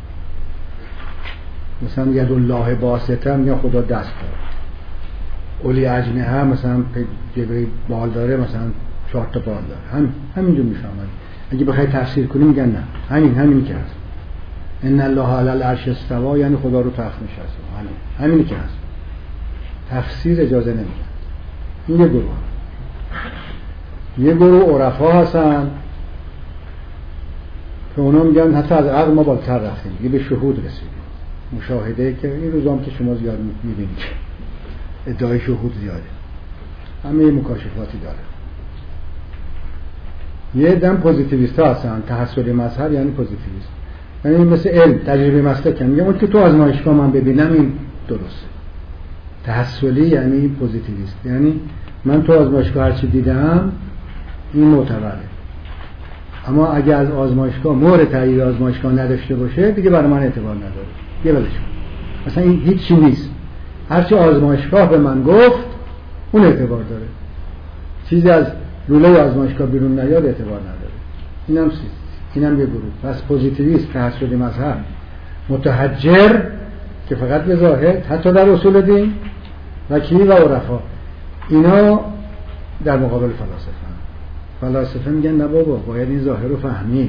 مثلا ید الله باسطه یا خدا دست داره. اولی اجنحه مثلا جبری بال داره، مثلا چهار تا بال داره. هم همینجور میفهمن. اگه بخوای تفسیر کنی میگن نه، همین همین که هست. ان الله علی العرش استوى یعنی خدا رو تخت نشسته. همین همینی که هست. تفسیر اجازه نمیده. این یه گروه. یه گروه عرفا هستن که اونا میگن حتی از عقل ما بالاتر رفتیم، دیگه به شهود رسیدیم. مشاهده که این روزام که شما زیاد میبینید ادعای شهود زیاده، همه مکاشفاتی داره. یه دم پوزیتیویست ها هستن. تحصیل مذهب یعنی پوزیتیویست، یعنی مثل علم تجربه مسلک میگن اون که تو آزمایشگاه من ببینم این درسته. تحصیلی یعنی پوزیتیویست، یعنی من تو آزمایشگاه هرچی دیدم این معتبره، اما اگه از آزمایشگاه مهر تایید آزمایشگاه نداشته باشه دیگه برای من اعتبار نداره. یه ولش کن، مثلا این هیچ چیزی نیست. هرچی آزمایشگاه به من گفت اون اعتبار داره. چیزی از لوله آزمایشگاه بیرون نیاد اعتبار نداره. اینم چیز، اینم یه گروه. پس پوزیتیویست، تحصیل مذهب، متحجر که فقط به ظاهر، حتی در اصول دین، و کی و عرفا، اینا در مقابل فلاسفه. فلاسفه میگن نه بابا، باید این ظاهر رو فهمید.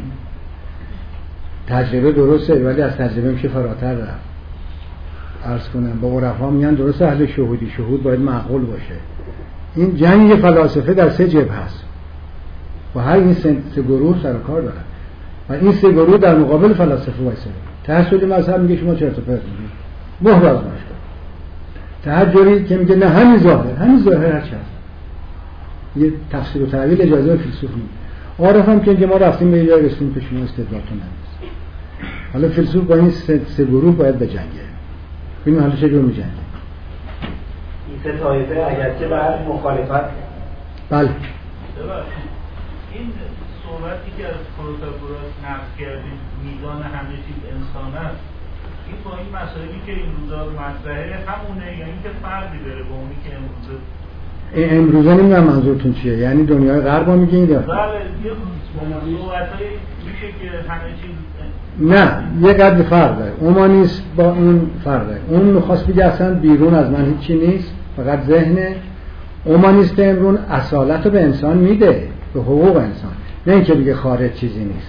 تجربه درسته ولی از تجربه میشه فراتر رفت. عرض کنم با عرفا میگن درست اهل شهودی، شهود باید معقول باشه. این جنگ فلاسفه در سه جبهه هست و هر این سه گروه سر کار دارن و این سه گروه در مقابل فلاسفه وایسادن. تحصیل مذهب میگه شما چرت و پرت میگید، مهر آزمایشگاه. تحجری که میگه نه همین ظاهر، همین ظاهر هر چی هست، یه تفسیر و تعویل اجازه فیلسوف نیست. عارف هم که ما رفتیم به جای رسیدیم که شما استدلالتون نمیست. حالا فیلسوف با این سه, سه گروه باید بجنگه. ببینیم حالا چه جور میجنگه. این سه طایفه اگرچه بر مخالفت. بله. این صحبتی که از پروتاگوراس نقل کردیم، میزان همه چیز انسان است، این با این مسائلی که این روزا مطرحه همونه یا اینکه فرقی داره با اونی که امروزه؟ امروزه نمیدونم منظورتون چیه، یعنی دنیای غرب ها میگین یا؟ بله، یه صحبتایی میشه که همه چیز نه، یه قدر فرق داره. اومانیست با اون فرق داره. اون میخواست بگه اصلا بیرون از من هیچی نیست، فقط ذهنه. اومانیست امرون اصالت رو به انسان میده، به حقوق انسان، نه اینکه بگه خارج چیزی نیست.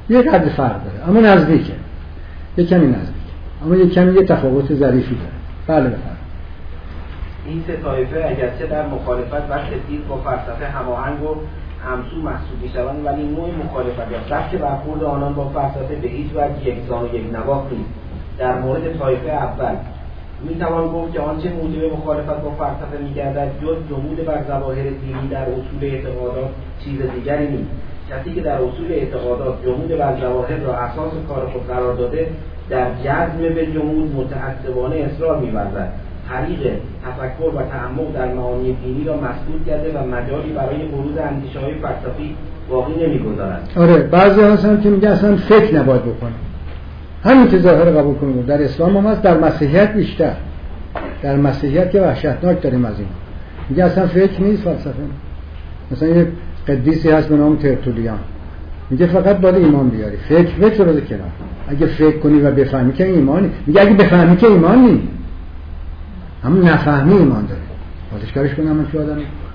یه قدر فرق داره اما نزدیکه، یه کمی نزدیکه، اما یه کمی یه تفاوت ظریفی داره. بله بفرمایید. این سه طایفه اگرچه در مخالفت و تفسیر با فلسفه هماهنگ و همسو محسوب می‌شوند، ولی نوع مخالفت یا سبک برخورد آنان با فلسفه به هیچ وجه یکسان و یکنواخت نیست. در مورد طایفه اول میتوان گفت که آنچه موجب مخالفت با فلسفه می‌گردد جز جمود بر ظواهر دینی در اصول اعتقادات چیز دیگری نیست. کسی که در اصول اعتقادات جمود بر ظواهر را اساس کار خود قرار داده، در جزم به جمود متعصبانه اصرار می‌ورزد. طریق تفکر و تعمق در معانی دینی را مسدود کرده و مجالی برای بروز اندیشه‌های فلسفی باقی نمی‌گذارد. آره، بعضی هستن که میگه اصلا فکر نباید بکنه، همین که ظاهر قبول کنیم. در اسلام هم هست، در مسیحیت بیشتر. در مسیحیت که وحشتناک داریم از این، میگه اصلا فکر نیست فلسفه. مثلا یه قدیسی هست به نام ترتولیان، میگه فقط باید ایمان بیاری، فکر فکر رو کنار. اگه فکر کنی و بفهمی که ایمانی، میگه اگه بفهمی که ایمانی، همون نفهمی ایمان داره. حالش کارش کنم من که آدم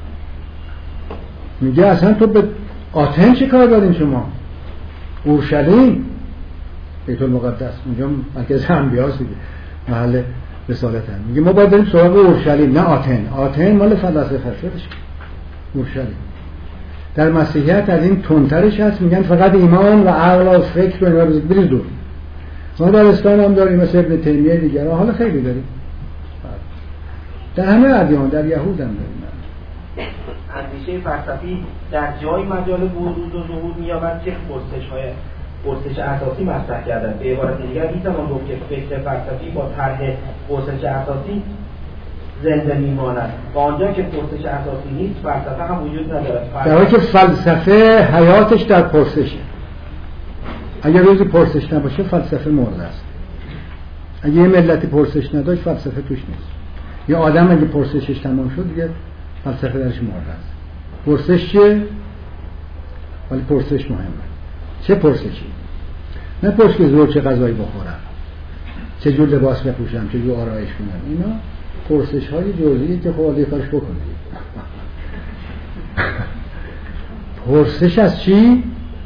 میگه اصلا تو به آتن چه کار دارین شما؟ اورشلیم بیت المقدس اونجا مرکز انبیاست دیگه، محل رسالت هم. میگه ما باید بریم سراغ اورشلیم نه آتن. آتن مال فلسفه شدش، اورشلیم. در مسیحیت از این تندترش هست، میگن فقط ایمان و عقل و فکر رو اینا بریز دور. ما در اسلام هم داریم مثل ابن تیمیه دیگه، حالا خیلی داریم در همه ادیان، در یهود هم داریم. اندیشه فلسفی در جای مجال بروز و ظهور می‌یابد که پرسش‌های پرسش اساسی مطرح کردن. به عبارت دیگر می‌توان گفت که فکر فلسفی با طرح پرسش اساسی زنده می‌ماند. و آنجا که پرسش اساسی نیست، فلسفه هم وجود ندارد. در حالی که فلسفه حیاتش در پرسشه. اگر روزی پرسش نباشه فلسفه مرده است. اگه یه ملتی پرسش نداشت فلسفه توش نیست. یه آدم اگه پرسشش تمام شد دیگه فلسفه درش مرده است. پرسش چیه؟ ولی پرسش مهمه. چه پرسشی؟ نه پرسش که زور چه غذایی بخورم، چه جور لباس بپوشم، چه جور آرایش کنم. اینا پرسش های جزئی که خود یه کارش بکنید. پرسش از چی؟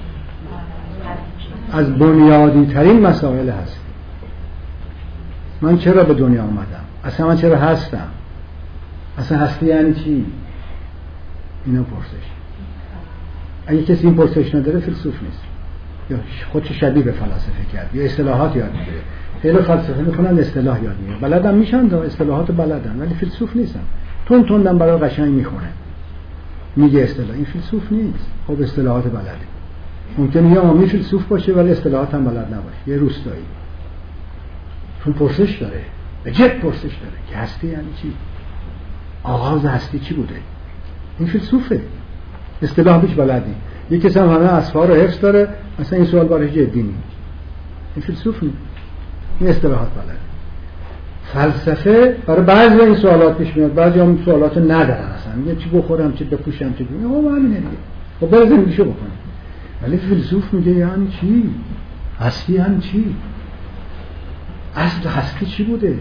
از بنیادی ترین مسائل هست. من چرا به دنیا آمدم؟ اصلا من چرا هستم؟ اصلا هستی یعنی چی؟ اینا پرسش. اگه کسی این پرسش نداره فیلسوف نیست، یا خودش شبیه به فلسفه کرد، یا اصطلاحات یاد میگیره. خیلی فلسفه میکنن اصطلاح یاد میگیرن، بلدن میشن دا اصطلاحات بلدن، ولی فیلسوف نیستن. تون توندن برای قشنگ میخونه، میگه اصطلاح. این فیلسوف نیست. خب اصطلاحات بلده. ممکنه یه عامی فیلسوف باشه ولی اصطلاحات هم بلد نباشه، یه روستایی. چون پرسش داره، بجد پرسش داره که هستی یعنی چی؟ آغاز هستی چی بوده؟ این فیلسوفه. اصطلاح بیش بلدی. یکی کسی هم همه اصفار رو حفظ داره، مثلا این سوال برای جدی نیست. این فیلسوف نیست. این اصطلاحات بلده. فلسفه برای بعضی این سوالات پیش میاد، بعضی هم سوالات رو ندارن اصلا. میگه چی بخورم، چی بپوشم، چی بگم. آقا همینه دیگه. خب برای زندگیشو بکنه. ولی فیلسوف میگه یعنی چی؟ هستی یعنی چی؟ اصل هستی چی بوده؟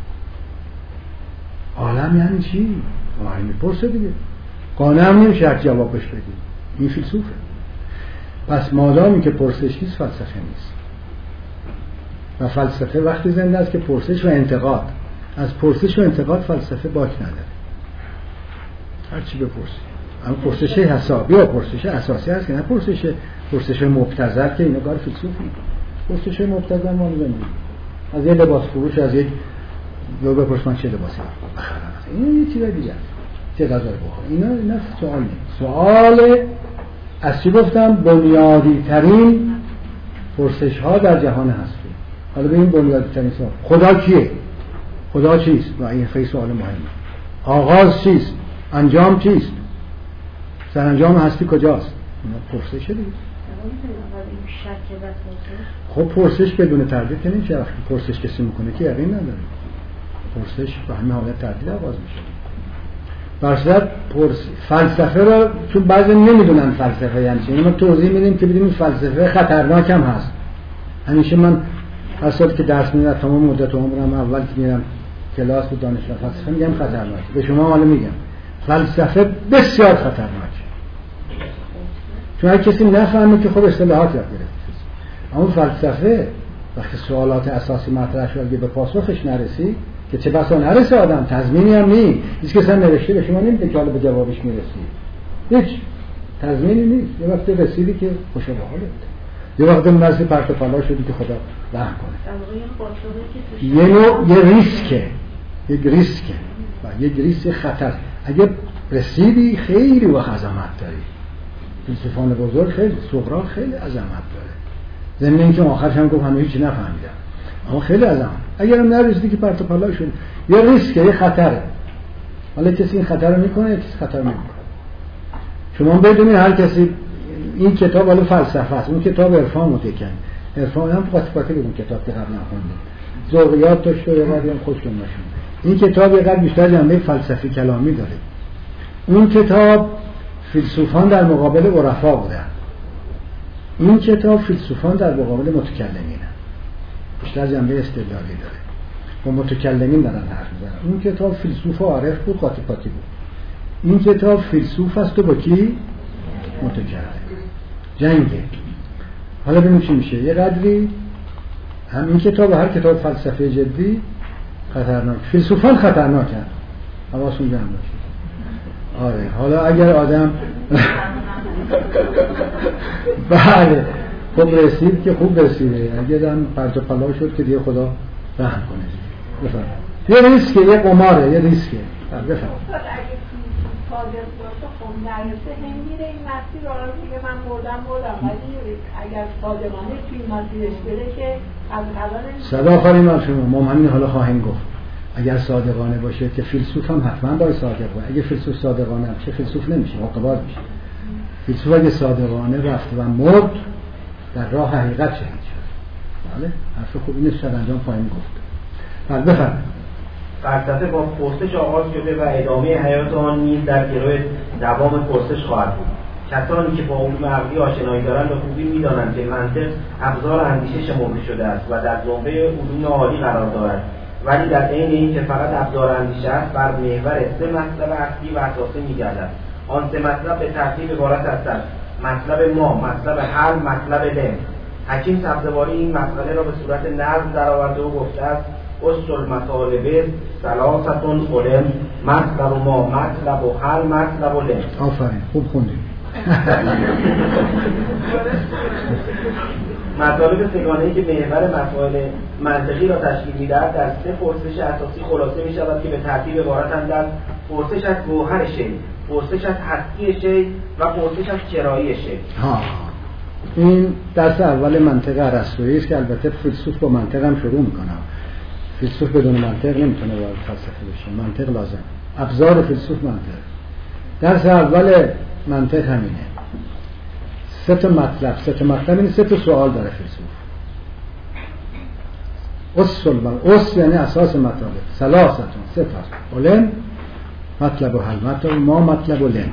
عالم یعنی چی؟ آره میپرسه دیگه. قانع هم نمیشه جوابش بدی. این فیلسوفه. پس مادامی که پرسش نیست فلسفه نیست. و فلسفه وقتی زنده است که پرسش و انتقاد. از پرسش و انتقاد فلسفه باک نداره. هر چی بپرسی. اما پرسش حسابی یا پرسش اساسی هست که نه پرسش پرسش مبتذل که اینا کار فیلسوف نیست. پرسش مبتذل ما می‌زنیم. از یه لباس فروش از یک لو بپرس من چه لباسی بخرم. این یه چیز دیگه است. چه غذایی بخورم. اینا اینا سوال نیست. سوال از چی گفتم؟ بنیادی ترین پرسش ها در جهان هستی. حالا به این بنیادی ترین سوال. خدا کیه؟ خدا چیست؟ و این خیلی سوال مهمه. آغاز چیست؟ انجام چیست؟ سرانجام هستی کجاست؟ اینا پرسشه دیگه. خب پرسش بدون تردید که نمیشه. وقتی پرسش کسی میکنه که یقین نداره. پرسش به همین حالت تردید آغاز میشه. برصد پرس فلسفه رو چون بعضی نمیدونن فلسفه یعنی چی، ما توضیح میدیم که بدونیم فلسفه خطرناک هم هست. همیشه من هر سال که درس میدم تمام مدت عمرم اول که میرم کلاس بود دانشگاه فلسفه میگم خطرناک. به شما حالا میگم فلسفه بسیار خطرناکه. چون هر کسی نفهمه که خود اصطلاحات یاد گرفته. اما فلسفه وقتی سوالات اساسی مطرح شد به پاسخش نرسی که چه بسا نرسه آدم، تضمینی هم نیست، هیچ کس هم نوشته به شما نمیده که حالا به جوابش میرسی، هیچ تضمینی نیست. یه وقت رسیدی که خوشا به حالت، یه وقت نرسی پرت و پلا شدی که خدا رحم کنه. یه نوع یه ریسکه، یک ریسکه و یک ریسک خطر. اگه رسیدی خیلی وقت عظمت داری. فیلسوفان بزرگ خیلی، سقراط خیلی عظمت داره، ضمن اینکه آخرش هم گفت هنوز هیچی نفهمیدم، اما خیلی عظمت. اگرم نرسیدی که پرت و پلا شد، یه ریسکه، یه خطره. حالا کسی این خطر رو میکنه، کسی خطر نمیکنه. شما بدونید هر کسی این کتاب حالا فلسفه است، اون کتاب عرفان متکن، عرفان هم قاطی قاطی بود کتاب که قبل نخوندیم، ذوقیات داشت و یه بعدی هم خوشتون نشون. این کتاب یه قدر بیشتر جنبه فلسفی کلامی داره. اون کتاب فیلسوفان در مقابل عرفا بودن، این کتاب فیلسوفان در مقابل متکلمینه، بیشتر جنبه استدلالی داره، با متکلمین دارن حرف میزنن. اون کتاب فیلسوف و عارف بود، قاطی قاطی بود. این کتاب فیلسوف است و با کی؟ متکلم. جنگه. حالا ببینیم چی میشه. یه قدری هم این کتاب و هر کتاب فلسفه جدی خطرناک، فیلسوفان خطرناکن، حواستون جمع باشه. آره حالا اگر آدم بله خوب رسید که خوب رسیده، اگر آدم پرت و پلا شد که دیگه خدا رحم کنه. بفرمایید. یه ریسکه، یه قماره، یه ریسکه. بفرمایید. صادق باشه خب نرسه هم میره این مسیر رو میگه من مردم مردم، ولی اگر صادقانه توی مسیرش بره که از قرار صدا آخرین بر شما ما همین حالا خواهیم گفت. اگر صادقانه باشه که فیلسوف هم حتما باید صادق باشه. اگه فیلسوف صادقانه باشه فیلسوف نمیشه، عاقبت میشه. فیلسوف اگه صادقانه رفت و مرد در راه حقیقت شهید شد. بله حرف خوبی نیست، شاید انجام خواهیم گفت. بله بفرمایید. فلسفه با پرسش آغاز شده و ادامه حیات آن نیز در گروه دوام پرسش خواهد بود. کسانی که با علوم عقلی آشنایی دارند به خوبی می‌دانند که منطق ابزار اندیشه شمرده شده است و در زمره علوم عالی قرار دارد، ولی در عین اینکه فقط ابزار اندیشه است بر محور سه مطلب اصلی و اساسی می‌گردد. آن سه مطلب به ترتیب عبارت هستند: مطلب ما، مطلب حل، مطلب لم. حکیم سبزواری این مسئله را به صورت نظم درآورده و گفته است: اصل مطالب ثلاثتون علم، مطلب ما، مطلب و حل، مطلب و لم. آفرین خوب خوندید. مطالب سگانه‌ای که محور مسائل منطقی را تشکیل می‌دهد در سه پرسش اساسی خلاصه می‌شود که به ترتیب عبارتند از پرسش از گوهر شی، پرسش از هستی شی و پرسش از چرایی شی. ها این درس اول منطق ارسطویی است که البته فیلسوف با منطق هم شروع می‌کنه. فیلسوف بدون منطق نمیتونه وارد فلسفه بشه، منطق لازم. ابزار فیلسوف منطق. درس اول منطق همینه. سه تا مطلب، سه تا مطلب یعنی سه تا سوال داره فیلسوف. اصل و اصل یعنی اساس مطالب. ثلاثتون سه تا. علم، مطلب و حل، مطلب ما، مطلب و لم.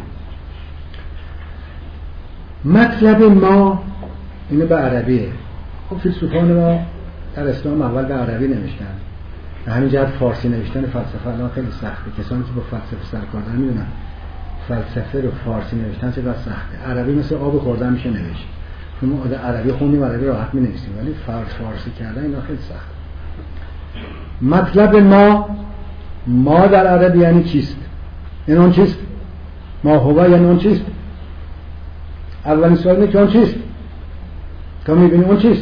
مطلب ما اینو به عربیه. خب فیلسوفان ما در اسلام اول به عربی نوشتن. به همین جهت فارسی نوشتن فلسفه الان خیلی سخته. کسانی که با فلسفه سر کار دارن میدونن فلسفه رو فارسی نوشتن چقدر سخته. عربی مثل آب خوردن میشه نوشت. چون ما عربی خوندیم، عربی راحت می‌نویسیم، ولی فارسی فارسی کردن اینا خیلی سخته. مطلب ما، ما در عربی یعنی چیست؟ این اون چیست؟ ما هو یعنی اون چیست؟ اولین سوال اینه که اون چیست؟ تو می‌بینی اون چیست؟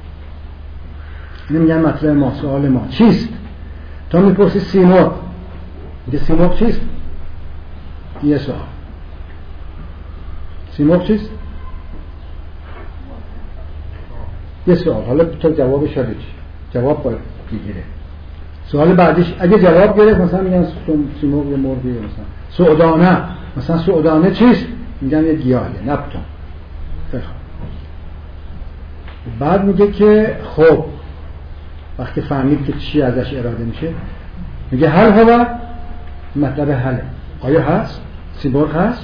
اینو میگن مطلب ما، سوال ما چیست؟ تو میپرسی سیمرغ، میگه سیمرغ چیست؟ یه سوال. سیمرغ چیست؟ یه سوال. حالا تو جوابش چی؟ جواب باید بگیره. سوال بعدیش اگه جواب گرفت مثلا میگن سیمرغ یه مرغی، مثلا سعودانه، مثلا سعودانه چیست؟ میگن یه گیاهه، نبتون. بعد میگه که خب وقتی فهمید که چی ازش اراده میشه میگه هل هوا، مطلب حله. آیا هست؟ سیمرغ هست؟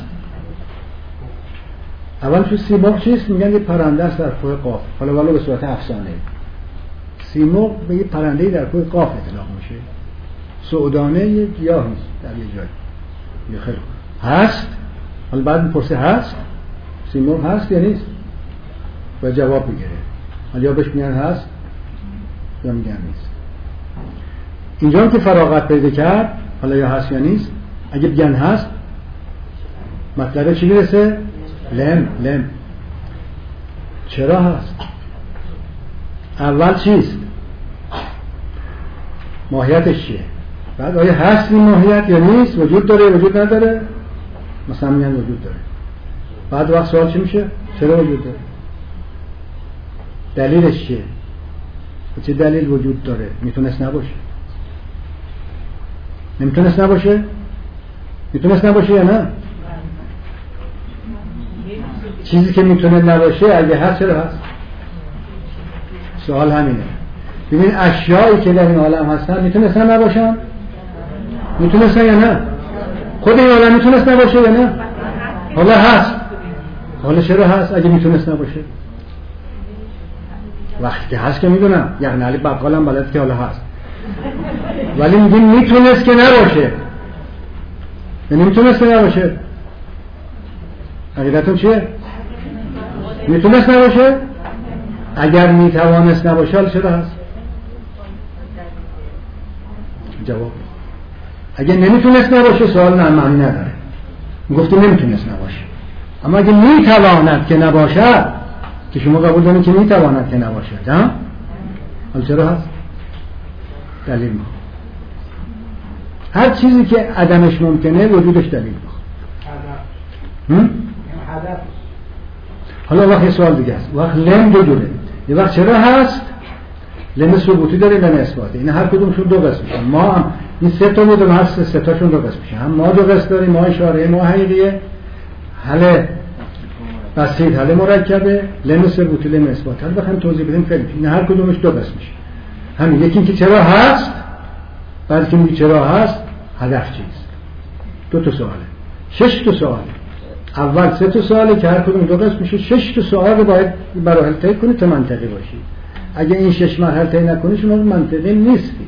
اول تو سیمرغ چیست؟ میگن یه پرنده است در کوه قاف. حالا والا به صورت افسانه سیمرغ به یه پرنده‌ای در کوه قاف اطلاق میشه. سعودانه یه گیاهی در یه جای. یه خیلی هست؟ حالا بعد میپرسه هست؟ سیمرغ هست یا نیست؟ و جواب میگیره. یا بهش میگن هست یا میگن نیست. اینجا هم که فراغت پیدا کرد، حالا یا هست یا نیست، اگه بگن هست مطلب چی میرسه؟ لم لم. چرا هست؟ اول چیست؟ ماهیتش چیه؟ بعد آیا هست این ماهیت یا نیست؟ وجود داره وجود نداره؟ مثلا میگن وجود داره. بعد وقت سوال چی میشه؟ چرا وجود داره؟ دلیلش چیه؟ چه دلیل وجود داره؟ میتونست نباشه؟ نمیتونست نباشه؟ میتونست نباشه یا نه؟ چیزی که میتونه نباشه اگه هست چرا هست؟ سوال همینه. ببین اشیایی که در این عالم هستن میتونستن نباشن؟ میتونستن یا نه؟ خود این عالم میتونست نباشه یا نه؟ حالا هست. حالا چرا هست اگه میتونست نباشه؟ وقتی که هست که میدونم، یعنی علی بقالم بلد که حالا هست، ولی میگیم میتونست که نباشه. یعنی میتونست که نباشه. حقیقتون چیه؟ میتونست نباشه؟ اگر میتوانست نباشه حالا چرا هست؟ جواب اگه نمیتونست نباشه سوال نه معنی نداره. گفتیم نمیتونست نباشه. اما اگه میتواند که نباشه، که شما قبول دارید که میتواند که نباشه، نه؟ حالا چرا هست؟ دلیل ما. هر چیزی که عدمش ممکنه وجودش دلیل ما. هم؟ حالا وقت سوال دیگه است. وقت لم دو جوره. یه وقت چرا هست؟ لم ثبوتی داره، لم اثباتی. این هر کدومشون دو قسم میشن. ما هم این سه تا بود، هست سه تاشون دو قسم میشن. هم ما دو قسم داریم، ما اشاره، ما حقیقیه. حل بسیط، حل مرکبه، لم ثبوتی، لم اثباتی. حالا بخوام توضیح بدیم خیلی. این هر کدومش دو قسم میشه. همین یکی اینکه چرا هست، بعد که میگه چرا هست، هدف چیست؟ دو تا سواله. شش تا سواله. اول سه تا سواله که هر کدوم دو قسم میشه. شش تا سوال باید مراحل طی کنی تا منطقی باشی. اگه این شش مرحله طی نکنی شما منطقی نیستی.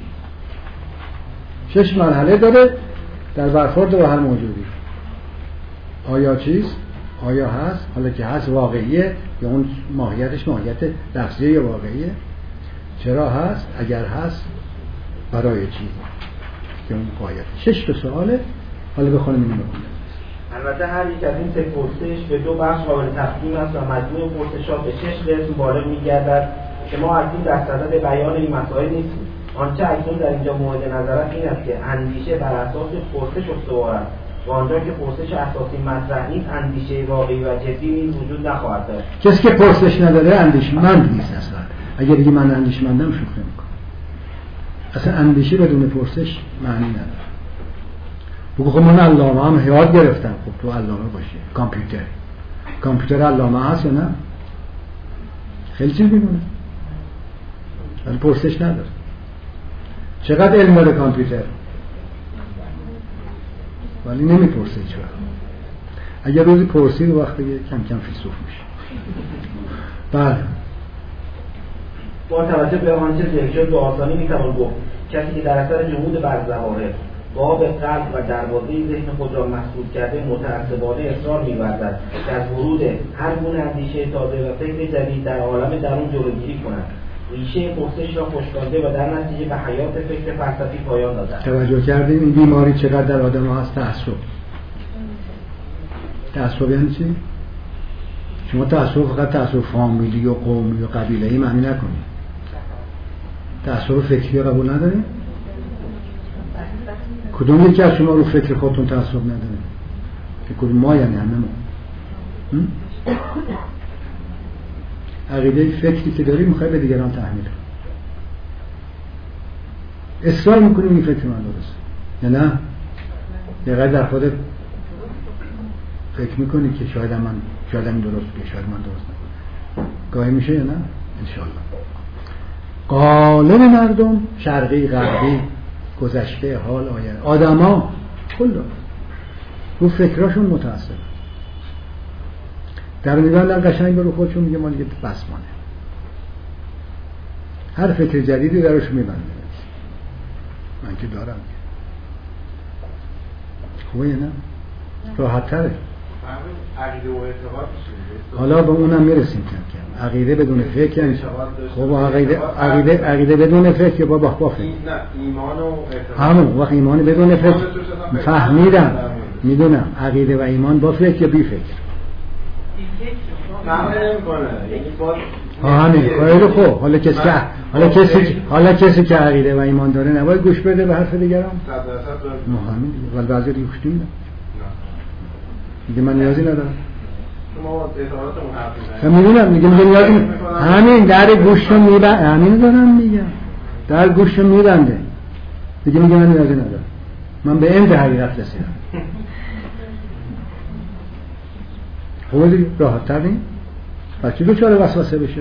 شش مرحله داره در برخورد با هر موجودی. آیا چیست؟ آیا هست؟ حالا که هست واقعیه یا اون ماهیتش ماهیت لفظیه یا واقعیه؟ چرا هست؟ اگر هست برای چی؟ که اون قایت. شش تا سواله. حالا بخونیم اینو بخونیم. البته هر یک از این سه پرسش به دو بخش قابل تقسیم است و مجموع پرسش‌ها به شش قسم بالغ می‌گردد که ما اکنون در صدد بیان این مسائل نیستیم. آنچه اکنون در اینجا مورد نظر است این است که اندیشه بر اساس پرسش استوار است و آنجا که پرسش اساسی مطرح نیست اندیشه واقعی و جدی نیز وجود نخواهد داشت. کسی که پرسش نداره اندیشمند نیست اصلا. اگر بگی من اندیشمندم شوخی می‌کنم. اصلا اندیشه بدون پرسش معنی نداره. بگو خب من علامه هم یاد گرفتم. خب تو علامه باشی. کامپیوتر کامپیوتر علامه هست یا نه؟ خیلی چیز می‌دونه ولی پرسش نداره. چقدر علم داره کامپیوتر ولی نمیپرسه هیچ وقت. اگر روزی پرسید وقتی کم کم فیلسوف میشه. بله. با توجه به آنچه ذکر شد به آسانی میتوان گفت کسی که در اثر جمود بر ظواهر باب قلب و دروازه ذهن خود را مسدود کرده متعصبانه اصرار می‌ورزد که از ورود هر گونه اندیشه تازه و فکر جدید در عالم درون جلوگیری کند. ریشه پرسش را خشکانده و در نتیجه به حیات فکر فلسفی پایان دادند. توجه کردیم این بیماری چقدر در آدم هست؟ تعصب. تعصب یعنی چی؟ شما تعصب فقط تعصب فامیلی و قومی و قبیله‌ای معنی نکنید. تعصب فکری قبول ندارید؟ کدوم یکی از شما رو فکر خودتون تعصب نداره؟ که کدوم ما یعنی همه ما. عقیده فکری که داریم میخوای به دیگران تحمیل کنی. اصرار میکنیم این فکر من درست یا نه؟ یه قدر در خودت فکر میکنی که شاید من شاید من درست بگه شاید من درست نکنم. گاهی میشه یا نه؟ انشالله. غالب مردم شرقی غربی گذشته حال آینده آدم ها کلا رو فکراشون متأثر در میبندن قشنگ به رو خودشون میگه ما دیگه بسمانه. هر فکر جدیدی درش میبنده. من که دارم خوبه نه؟ راحت تره. عقیده و اعتقاد میشه. حالا به اونم میرسیم کم کم. عقیده بدون فکر یعنی خب عقیده عقیده عقیده بدون فکر با با فکر. نه ایمان و اعتقاد. همون وقت ایمان بدون فکر فهمیدم میدونم عقیده و ایمان با فکر یا بی فکر. ها همین خیلی خوب. حالا کسی که حالا کسی حالا کسی که عقیده و ایمان داره نباید گوش بده به حرف دیگران. صد درصد داره. همین دیگه. ولی بعضی دیگه گوش نمیدن. دیگه من نیازی ندارم. شما اعتقاداتمون حرف میزنید. میدونم میگم میگم نیازی همین در گوشو میبنده. همین دارم میگم. در گوشو میبنده. دیگه میگم من نیازی ندارم. من به این حقیقت رسیدم. خب دیگه راحت تر نیم. بچه دو چاره وسوسه بشه.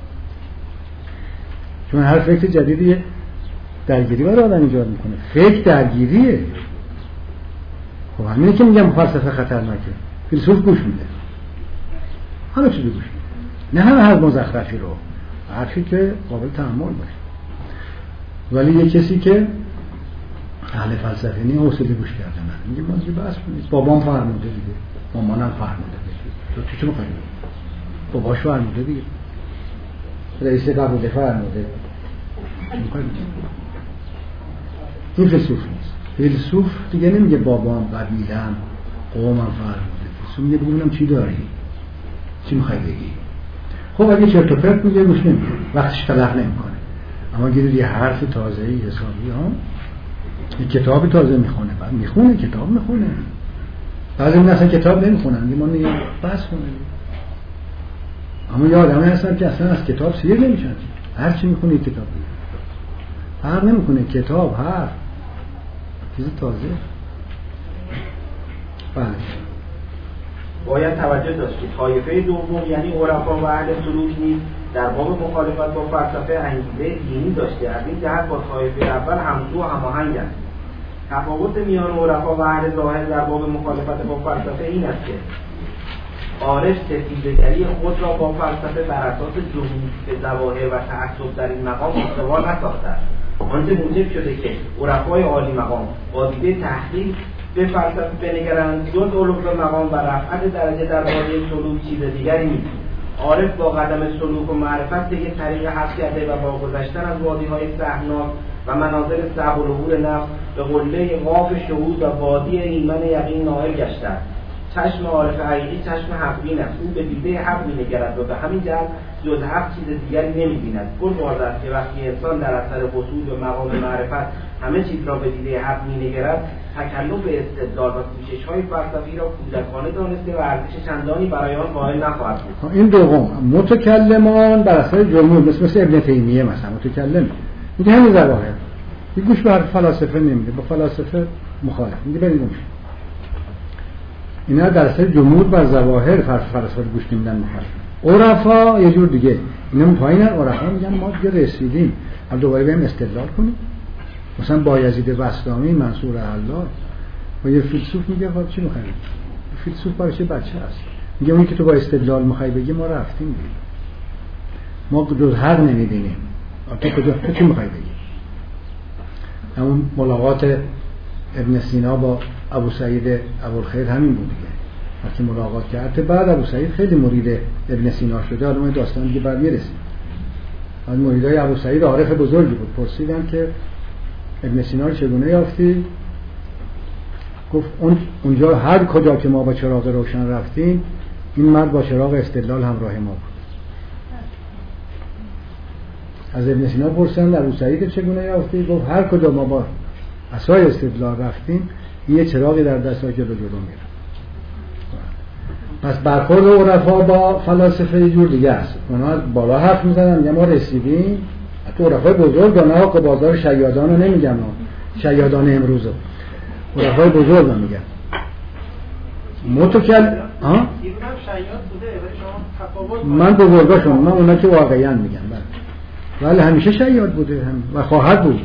چون هر فکر جدیدی درگیری برای آدم ایجاد میکنه. فکر درگیریه. خب همینه که میگم فلسفه خطرناکه. فیلسوف گوش میده. حالا چیزی گوش میده. نه همه هر مزخرفی رو. حرفی که قابل تحمل باشه. ولی یه کسی که اهل فلسفه نیست حوصله گوش کردن نداره. میگه ما دیگه بس کنید. بابام فرموده دیگه. مامانم فرموده دیگه. تو چی می‌خوای؟ باباش فرموده دیگه. رئیس قبوله فرموده. این فیلسوف نیست. فیلسوف دیگه نمیگه بابام قبیله‌ام قومم فرموده. فیلسوف میگه ببینم چی داری؟ چی می‌خوای بگی؟ خب اگه چرت و پرت میگه گوش نمیده. وقتش تلف نمی‌کنه. اما گیرید یه حرف تازه‌ای حسابی ها یه کتاب تازه میخونه بعد میخونه کتاب میخونه بعضی من اصلا کتاب نمیخونن میگه ما نیه بس خونه اما یه آدمه هستن که اصلا از کتاب سیر نمیشن هر چی میخونه کتاب میخونه فرق نمیکنه کتاب حرف چیز تازه بله باید توجه داشت که طایفه دوم یعنی عرفا و اهل سلوک نیز در باب مخالفت با فلسفه انگیزه دینی داشته از این جهت با طایفه اول همسو و هماهنگند. تفاوت میان عرفا و اهل ظاهر در باب مخالفت با فلسفه این است که عارف ستیزگری خود را با فلسفه بر اساس جمود ظواهر و تعصب در این مقام استوار نساخته است. آنچه موجب شده که عرفای عالی مقام با دیده تحقیق به فلسفه بنگرند جز علوم مقام و رفعت درجه در واقع سلوک چیز دیگری نیست. عارف با قدم سلوک و معرفت دیگه طریق حفظ کرده و با گذشتن از وادی‌های سهمناک و مناظر صعب العبور نفس به قله قاف شهود و وادی ایمن یقین نائل گشته است. چشم عارف حقیقی چشم حقبین است. او به دیده حق می‌نگرد و به همین جهت جز حق چیز دیگری نمی‌بیند. کل واضح است که وقتی انسان در اثر وصول به مقام معرفت همه چیز را به دیده حق می‌نگرد، تکلف استدلال و کوشش‌های فلسفی را کودکانه دانسته و ارزش چندانی برای آن قائل نخواهد بود. این دوم متکلمان بر اثر جمهور مثل مثل ابن تیمیه مثلا متکلم میگه همین ظواهر یه گوش به فلاسفه نمیده با فلاسفه مخالف میگه برید گوش اینا در اثر جمهور بر ظواهر فلسفه گوش نمیدن مخالف. عرفا یه جور دیگه اینا پایینن عرفا میگن ما دیگه رسیدیم حالا دوباره بریم استدلال کنیم مثلا بایزید بسطامی منصور حلال و یه فیلسوف میگه خب چی میخوای فیلسوف برای چه بچه است میگه اون که تو با استدلال میخوای بگی ما رفتیم دیگه ما جز حق نمیبینیم تو کجا تو چی میخوای بگی همون ملاقات ابن سینا با ابو سعید ابوالخیر همین بود دیگه وقتی ملاقات کرد بعد ابو سعید خیلی مرید ابن سینا شده حالا ما داستان دیگه بعد میرسیم از مریدای ابو سعید عارف بزرگی بود پرسیدن که ابن سینا رو چگونه یافتی؟ گفت اون اونجا هر کجا که ما با چراغ روشن رفتیم این مرد با چراغ استدلال همراه ما بود. از ابن سینا پرسیدن ابو سعید چگونه یافتی؟ گفت هر کجا ما با عصای استدلال رفتیم یه چراغی در دست ها جلو جلو میره. پس برخورد عرفا با فلاسفه یه جور دیگه است. اونا بالا حرف میزنن یا ما رسیدیم تو عرفای بزرگ نه که بازار شیادان رو نمیگم شیادان امروز عرفای بزرگ رو میگم متکل ها من بزرگاشون من اونا که واقعا میگم ولی همیشه شیاد بوده هم و خواهد بود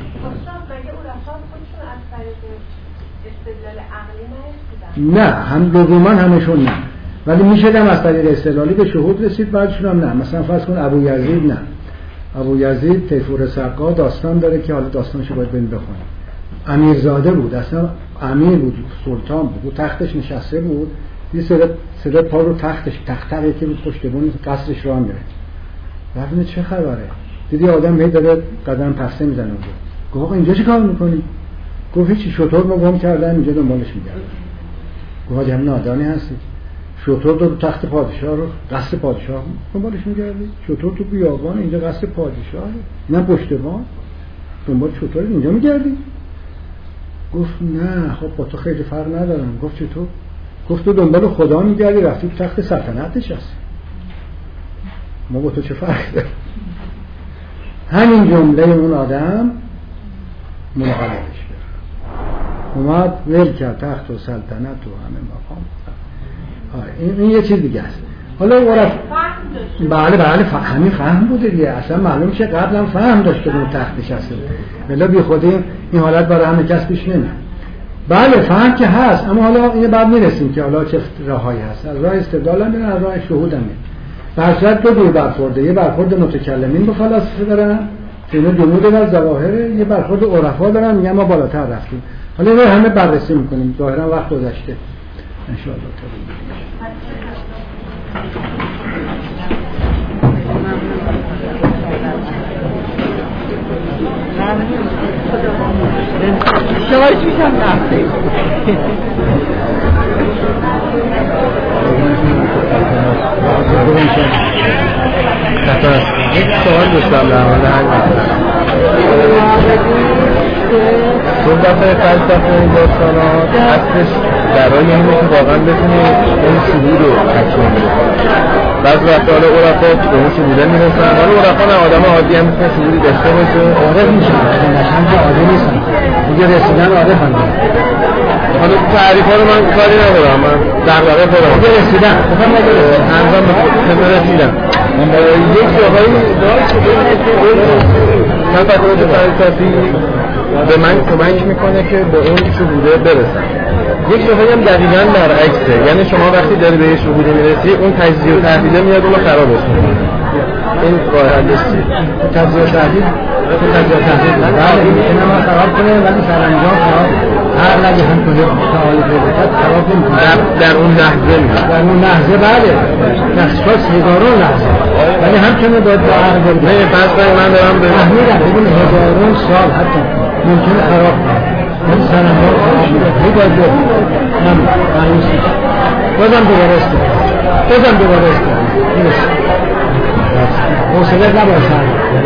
نه هم لزوما همشون نه ولی میشه هم از طریق استدلالی به شهود رسید بعدشون هم نه مثلا فرض کن ابو یزید نه ابو یزید تیفور سقا داستان داره که حالا داستانشو باید بریم بخونیم امیرزاده بود اصلا امیر بود سلطان بود و تختش نشسته بود یه صدا صدا پا رو تختش تختر که بود پشت بون قصرش راه میره. رفتم چه خبره؟ دیدی آدم هی داره قدم پسته میزنه. گفت آقا اینجا چی کار میکنی؟ گفت هیچی، شطور ما گم کردن اینجا دنبالش میگردن. گفت هم نادانی هستید، شطور تو تخت پادشاه رو قصر پادشاه دنبالش میگردی؟ شطور تو بیابان اینجا قصر پادشاه، نه پشت بام دنبال شطور اینجا میگردی؟ گفت نه خب با تو خیلی فرق ندارم. گفت چطور؟ گفت تو دنبال خدا میگردی، رفتی تو تخت سلطنتش هستی، ما با تو چه فرق داریم؟ همین جمله اون آدم منقلبش کرد، اومد ول کرد تخت و سلطنت و همه مقام. آره این, این یه چیز دیگه است. حالا عرف بله بله ف... همین فهم بوده دیگه، اصلا معلوم شه قبلا فهم داشته اون تختش هست، ولی بی خودی این حالت برای همه کس پیش نمیاد. بله فهم که هست، اما حالا این بعد میرسیم که حالا چه راهایی هست، از راه استدلال هم میرن، از راه شهود هم میرن. در صورت دو دور برخورده، یه برخورد متکلمین با فلاسفه دارن که اینو جمود و ظواهره، یه برخورد عرفا دارن میگن ما بالاتر رفتیم. حالا اینو همه بررسی میکنیم، ظاهرا وقت گذشته ان شاء الله. شوایش میشم نفته یک سوال داشتم در مورد همین مسئله. چون دفعه فلسفه این داستانات اصلش برای اینه که واقعا بتونه اون شهود رو تکمیل بکنه. بعض وقتا حالا عرفا به اون شهوده میرسن، حالا عرفا نه آدم عادی هم میتونه شهودی داشته باشه. عارف میشه، هم که عادی نیستن دیگه، رسیدن عارف هم دارن. حالا تعریف ها رو من کاری ندارم، من دغدغه خودم دیگه رسیدن بخوام نگه انجام خدمت رسیدم. یک جاهایی داشت که من فتوات فلسفی به من کمک میکنه که به اون شهوده برسم. یک جاهایی هم دقیقاً برعکسه، یعنی شما وقتی داری به یه شهوده میرسی اون تجزیه و تحلیل میاد اون رو خرابش میکنه. این راه حلش چیه؟ تجزیه و تحلیل اون تجزیه و تحلیل بله میتونه ما خراب کنه، ولی سرانجام خراب هر لگه هم کنه تعالی بودت خراب نمیکنه. در اون لحظه میاد، در اون لحظه بله نقشات هزاران لحظه، ولی همچنان باید با عقل برد. نه پس من دارم به فهمیدم ببین هزاران سال حتی ممکنه خراب کنه، ولی سرانجام خراب میشه. هی باید برد هم معنیش نیست، بازم دوباره است بازم دوباره است نیست حوصله نباشن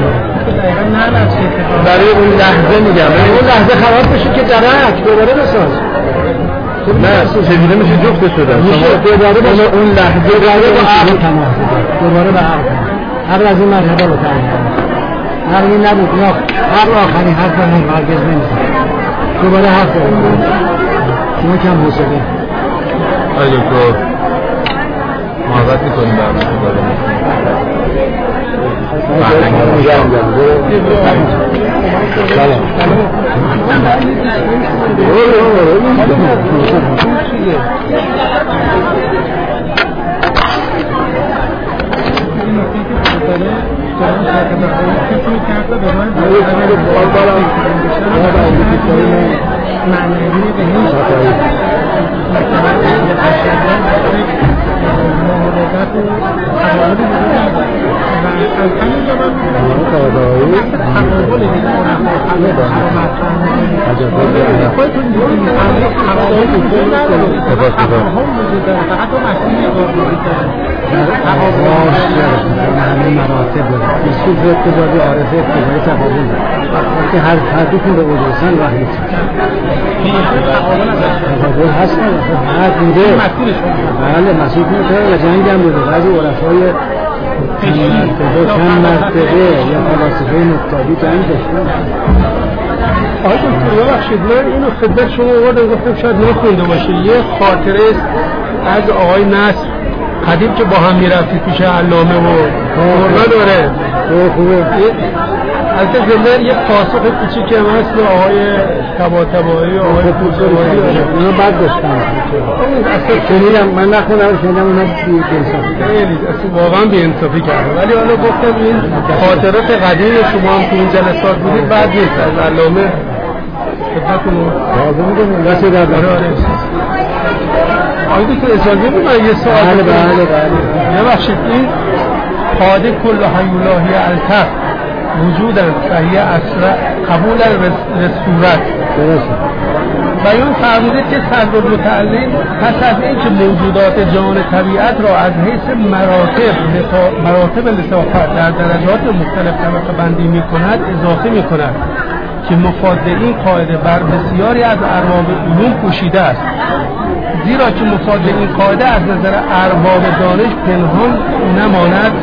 برای اون لحظه میگم، اون لحظه خراب بشه که درک دوباره بساز. نه چجوری میشه جفت شدن؟ میشه دوباره بشه اون لحظه دوباره با عقل تماس دوباره با عقل عقل از این مرحله رو تعیین کنه. عقلی نبود یا عقل آخرین حرف رو هرگز نمیزنه، دوباره حرف رو شما کم حوصله آیا تو محبت میکنیم برمون رو دارم سلام هر هر دوتون به وجودن راه نیست. تقابل هست نه؟ هر دیده. بله مسئول میشه. جنگ هم بوده. بعضی عرفای چند مرتبه یا فلاسفه مبتدی جنگ داشتن. آقای دکتر ببخشید من اینو خدمت شما آوردم گفتم شاید نخونده باشه. یه خاطره است از آقای نصر قدیم که با هم میرفتی پیش علامه و قربه داره. خوبه. از زندر یه پاسخ کوچیک که هست به آقای طباطبایی و آقای پوزوایی اونا بعد داشتن اصلا شنیدم من نخونم شنیدم اونا بی‌انصافی خیلی اصلا واقعا بی‌انصافی کردن، ولی حالا گفتم این خاطرات قدیم شما هم تو این جلسات بودید بعد نیست از علامه خدمتتون لازم می‌دونم دست در آقای دکتر اجازه بدید من یه سوال بله بله بله ببخشید این قاعده کل حیولاهی التق وجوداً فهی اصلا قبول صورت درسته. بیان فرموده که صدر المتعلم پس از اینکه موجودات جهان طبیعت را از حیث مراتب مراتب لطافت در درجات مختلف طبقه بندی می کند اضافه می کند که مفاد این قاعده بر بسیاری از ارباب علوم پوشیده است، زیرا که مفاد این قاعده از نظر ارباب دانش پنهان نماند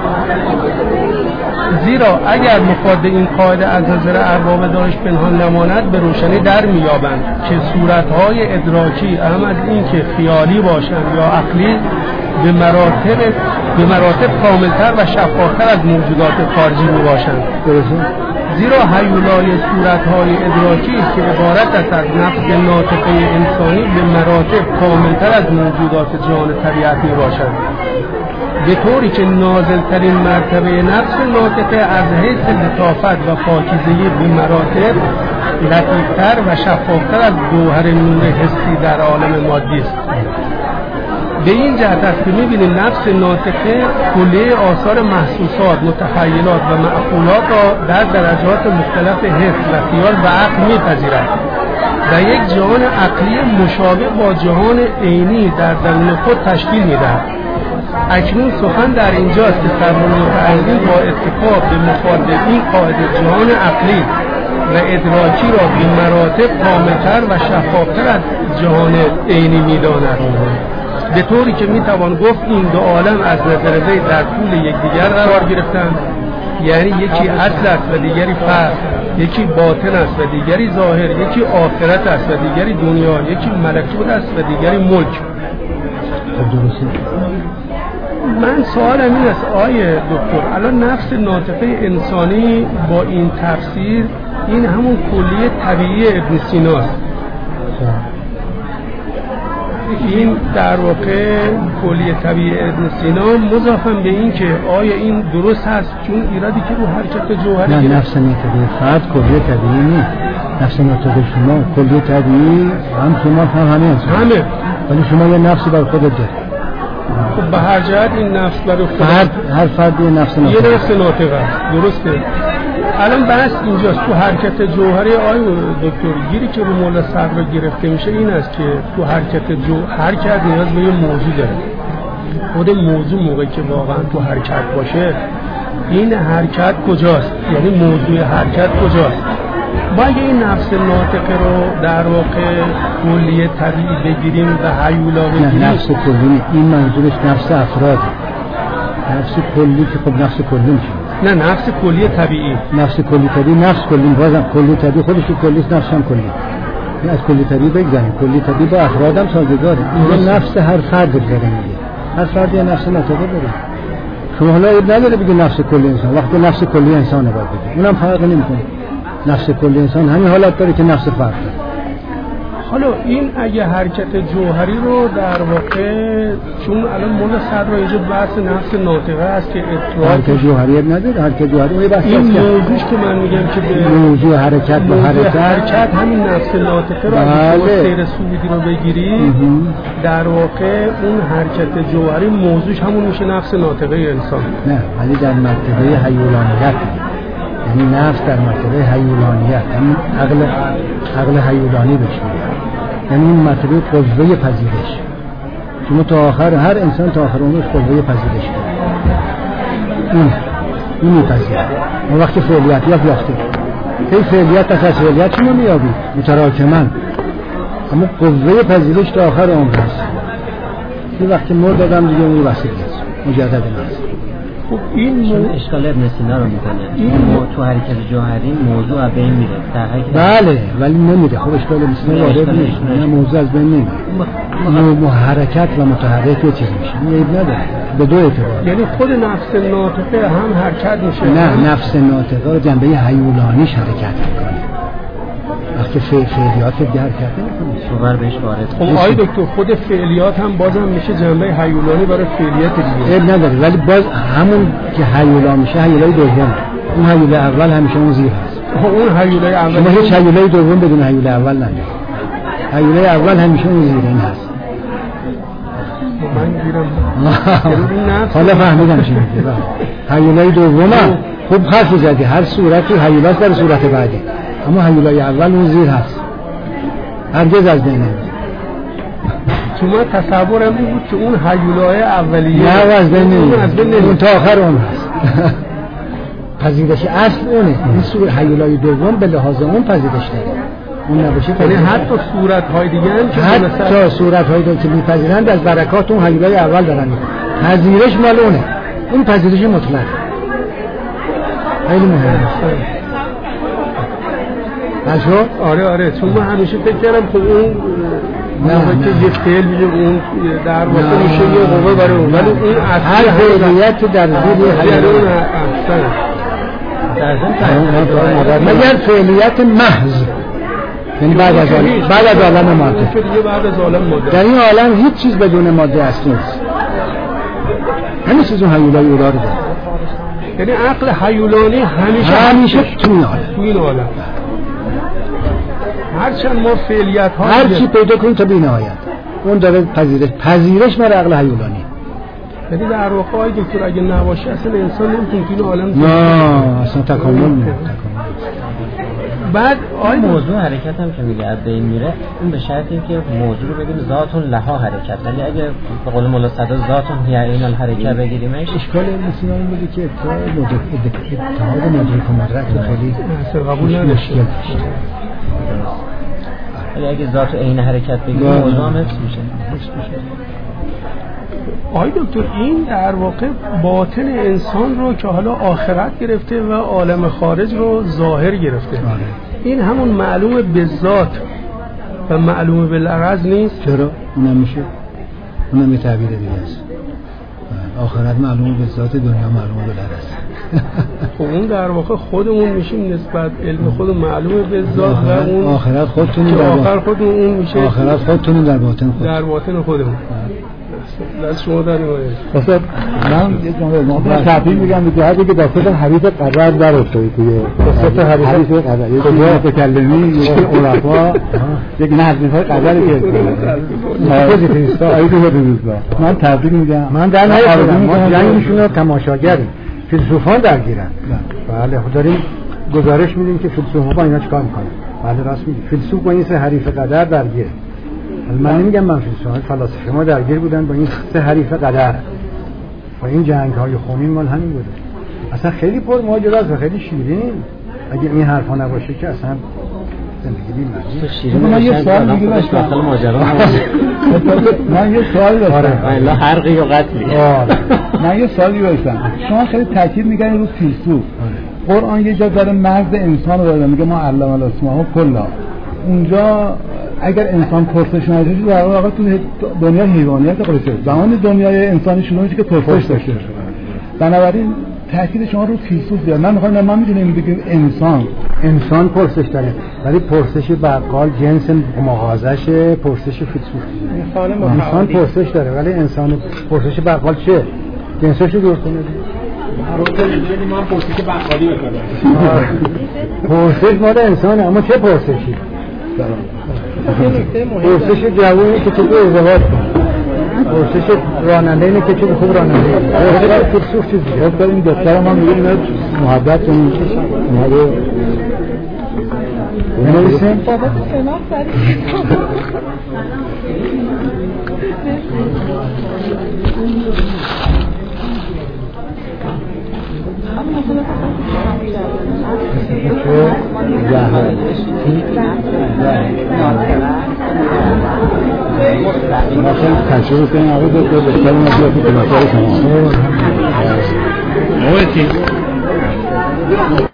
زیرا اگر مفاد این قاعده از نظر ارباب دانش پنهان نماند به روشنی در میابند که صورتهای ادراکی اهم از این که خیالی باشند یا عقلی به مراتب به مراتب کاملتر و شفافتر از موجودات خارجی می باشند، زیرا هیولای صورتهای ادراکی که عبارت است از نفس ناطقه انسانی به مراتب کاملتر از موجودات جهان طبیعت می باشند، به طوری که نازلترین مرتبه نفس ناطقه از حیث لطافت و پاکیزگی به مراتب لطیفتر و شفافتر از گوهر نور حسی در عالم مادی است. به این جهت است که می‌بینیم نفس ناطقه کلیه آثار محسوسات، متخیلات و معقولات را در درجات مختلف حس و خیال و عقل می‌پذیرد و یک جهان عقلی مشابه با جهان عینی در درون خود تشکیل می‌دهد. اکنون سخن در اینجاست که سرمایه‌متعلم با اتفاق به مفاد این قاعده جهان عقلی و ادراکی را به مراتب کاملتر و شفافتر از جهان عینی می‌داند، به طوری که میتوان گفت این دو عالم از نظر وی در طول یکدیگر قرار گرفتند، یعنی یکی اصل است و دیگری فرع، یکی باطن است و دیگری ظاهر، یکی آخرت است و دیگری دنیا، یکی ملکوت است و دیگری ملک. من سوالم این است آیه دکتر، الان نفس ناطقه انسانی با این تفسیر این همون کلیه طبیعی ابن سیناست، این در واقع کلیه طبیعی ابن سینا مضافم به این که آیا این درست هست چون ایرادی که رو حرکت جوهری نه نفس ناطقه فرد کلیه طبیعی نیست، نفس ناطقه شما کلیه طبیعی هم شما هم همه انسان همه، ولی شما یه نفسی بر خودت داری. خب به هر جهت این نفس برای خود فرد هر فرد یه نفس ناطقه یه نفس ناطقه است، درسته. الان بحث اینجاست تو حرکت جوهری آی دکتر گیری که رو مولا صدر گرفته میشه این است که تو حرکت جو حرکت نیاز به یه موضوع داره، خود موضوع موقعی که واقعا تو حرکت باشه این حرکت کجاست، یعنی موضوع حرکت کجاست. ما اگه این نفس ناطقه رو در واقع کلیه طبیعی بگیریم و هیولا بگیریم، نه نفس کلی این منظورش نفس افراد، نفس کلی که خب نفس کلی میشه، نه نفس کلی طبیعی، نفس کلی طبیعی نفس کلی بازم کلی طبیعی خودش کلی نفس هم کلی، از کلی طبیعی بگذاریم، کلی طبیعی با افراد هم سازگاره، این نفس هر فرد داره میگه، هر فرد یه نفس ناطقه داره. شما حالا عیب نداره بگید نفس کلی انسان، وقتی نفس کلی انسان باید بگید اونم فرق نمیکنه، نفس کلی انسان همین حالت داره که نفس فرد داره. حالا این اگه حرکت جوهری رو در واقع چون الان مولا صدر اینجا بحث نفس ناطقه است که حرکت جوهری نداره، حرکت جوهری اون بحث این موضوعش که من میگم که به موضوع حرکت با حرکت حرکت همین نفس ناطقه رو اگه سیر سعودی رو بگیری در واقع اون حرکت جوهری موضوعش همون میشه نفس ناطقه انسان. نه ولی در مرتبه هیولانیت، یعنی نفس در مرتبه هیولانیت، یعنی عقل عقل هیولانی بشه، یعنی این مرتبه قوه پذیرش. شما تا آخر هر انسان تا آخر عمرش قوه پذیرش داره، این این میپذیره. ما وقتی فعلیت یافت یافته که فعلیت تا فعلیت شما میابید متراکمن، اما قوه پذیرش تا آخر عمر هست. این وقتی مرد دادم دیگه اون وسیله است، مجدد نیست. خب این مو... اشکال ابن سینا رو میکنه این مو... تو حرکت جوهری موضوع از بین میره در حرکت بله ولی نمیره. خب اشکال ابن سینا وارد نیست، نه موضوع از بین نمیره، مو حرکت و متحرک یه چیز میشه، این عیب نداره به دو اعتبار. یعنی خود نفس ناطقه هم حرکت میشه؟ نه نفس ناطقه رو جنبه هیولانیش حرکت میکنه، وقتی فعلیات دیگه حرکت نمیکنه صور بهش وارد. خب آقای دکتر خود فعلیات هم بازم میشه جنبه هیولانی برای فعلیت دیگه؟ عیب نداره ولی باز همون که هیولا میشه هیولای دوم، اون هیولای اول همیشه اون زیر هست. اون هیولای اول شما هیچ هیولای دوم بدون هیولای اول نداره، هیولای اول همیشه اون زیر این هست. حالا فهمیدم چی میگه. هیولای دوم خوب حرف زدی، هر صورتی هیولاست در صورت بعدی، اما هیولای اول اون زیر هست، هرگز از بین نمیره. تو من تصورم این بود که اون هیولای اولیه نه از بین نمیره، اون تا آخر اون هست. پذیرش اصل اونه. این صورت هیولای دوم به لحاظ اون پذیرش داره، اون نباشه. یعنی حتی صورت‌های دیگه هم که حتی صورت‌های دیگه که می‌پذیرند از برکات اون هیولای اول دارن. پذیرش مال اونه، اون پذیرش مطلق خیلی مهمه. بچه‌ها آره آره چون من همیشه فکر کردم که اون نه که یه فعل میشه اون در واقع میشه یه قوه برای اون، ولی اون هر فعلیت در زیر اون احسن مگر فعلیت محض، یعنی بعد از عالم بعد از عالم ماده، بعد از عالم ماده در این عالم هیچ چیز بدون ماده اصلی نیست. همین چیز اون هیولای اولا رو داره. یعنی عقل هیولانی همیشه همیشه تو این عالم تو این عالم هرچند ما فعلیت ها هر چی پیدا کنیم تا بی‌نهایت اون داره پذیرش پذیرش مال عقل هیولانی. یعنی در واقع آقای دکتر اگه نباشه اصلا انسان نمیتونه تو این عالم نه اصلا تکامل نه. بعد آقای موضوع حرکت هم که میگه از بین میره، اون به شرطی که موضوع رو بگیم ذاتون لها حرکت، ولی اگه به قول مولا صدر ذاتون هی این الحرکت بگیریمش اشکال مثلا این بوده که اتحاد مدرک و مدرک خیلی قبول نداشته، ولی اگه ذات عین حرکت بگیریم موضوع هم حفظ میشه. آقای دکتر این در واقع باطن انسان رو که حالا آخرت گرفته و عالم خارج رو ظاهر گرفته، این همون معلوم به ذات و معلوم بالعرض نیست؟ چرا؟ اونم میشه، اونم یه تعبیر دیگه است. آخرت معلوم به ذات، دنیا معلوم بالعرض. خب اون در واقع خودمون میشیم نسبت علم خود معلوم به ذات و اون آخرت خودتون در آخر خودمون اون میشه آخرت خودتون در باطن خود در باطن خودمون. دست شما در نمایش. استاد من یه جمله من تعبیر میگم که هر کی داخل حدیث قرار در افتاده توی قصه حدیث قرار یه متکلمی یه عرفا یک نظریه قراری که پوزیتیویست ایدئولیست من تعبیر میگم من در نهایت ما جنگشون رو تماشاگریم، فیلسوفان درگیرن. بله خب داریم گزارش میدیم که فیلسوفا با اینا چیکار میکنن. بله راست میگی، فیلسوف با این سه حریف قدر درگیره. من نمیگم من فیلسوفان، فلاسفه ما درگیر بودن با این سه حریف قدر، با این جنگ های خونین مال همین بوده. اصلا خیلی پر ماجراست و خیلی شیرین. اگه این حرفا نباشه که اصلا زندگی بی‌معنی. من یه سوال دیگه داشتم ماجرا من یه سوال داشتم الا حرقی یا قتلی. من یه سوالی داشتم. شما خیلی تاکید می‌کنید رو فیلسوف. قرآن یه جا داره مرز انسان رو داره، میگه ما علم الاسماء کلا. اونجا اگر انسان پرسش نداشته در واقع تو دنیا حیوانیت قرصه زمان دنیای انسانی شروع میشه که پرسش داشته. بنابراین تاکید شما رو فیلسوف زیاد. من میخوام من میدونم بگیم انسان انسان پرسش داره، ولی پرسش بقال جنس مغازشه، پرسش فیلسوف انسان پرسش داره، ولی انسان پرسش بقال چه جنسش رو درست کنه. من پرسش بقالی بکنم. پرسش مال انسانه، اما چه پرسشی؟ پرسش جوانی که تو ازدواج کنی، پرسش راننده اینه که چه خوب راننده پرسش فیلسوف چیزی. خب این دخترم هم میگه اینا محبت اون اومده بنویسیم. بابا تو سناف مثلا تشریف کنیم آقای دکتر بسیاری مجید که کناتار شما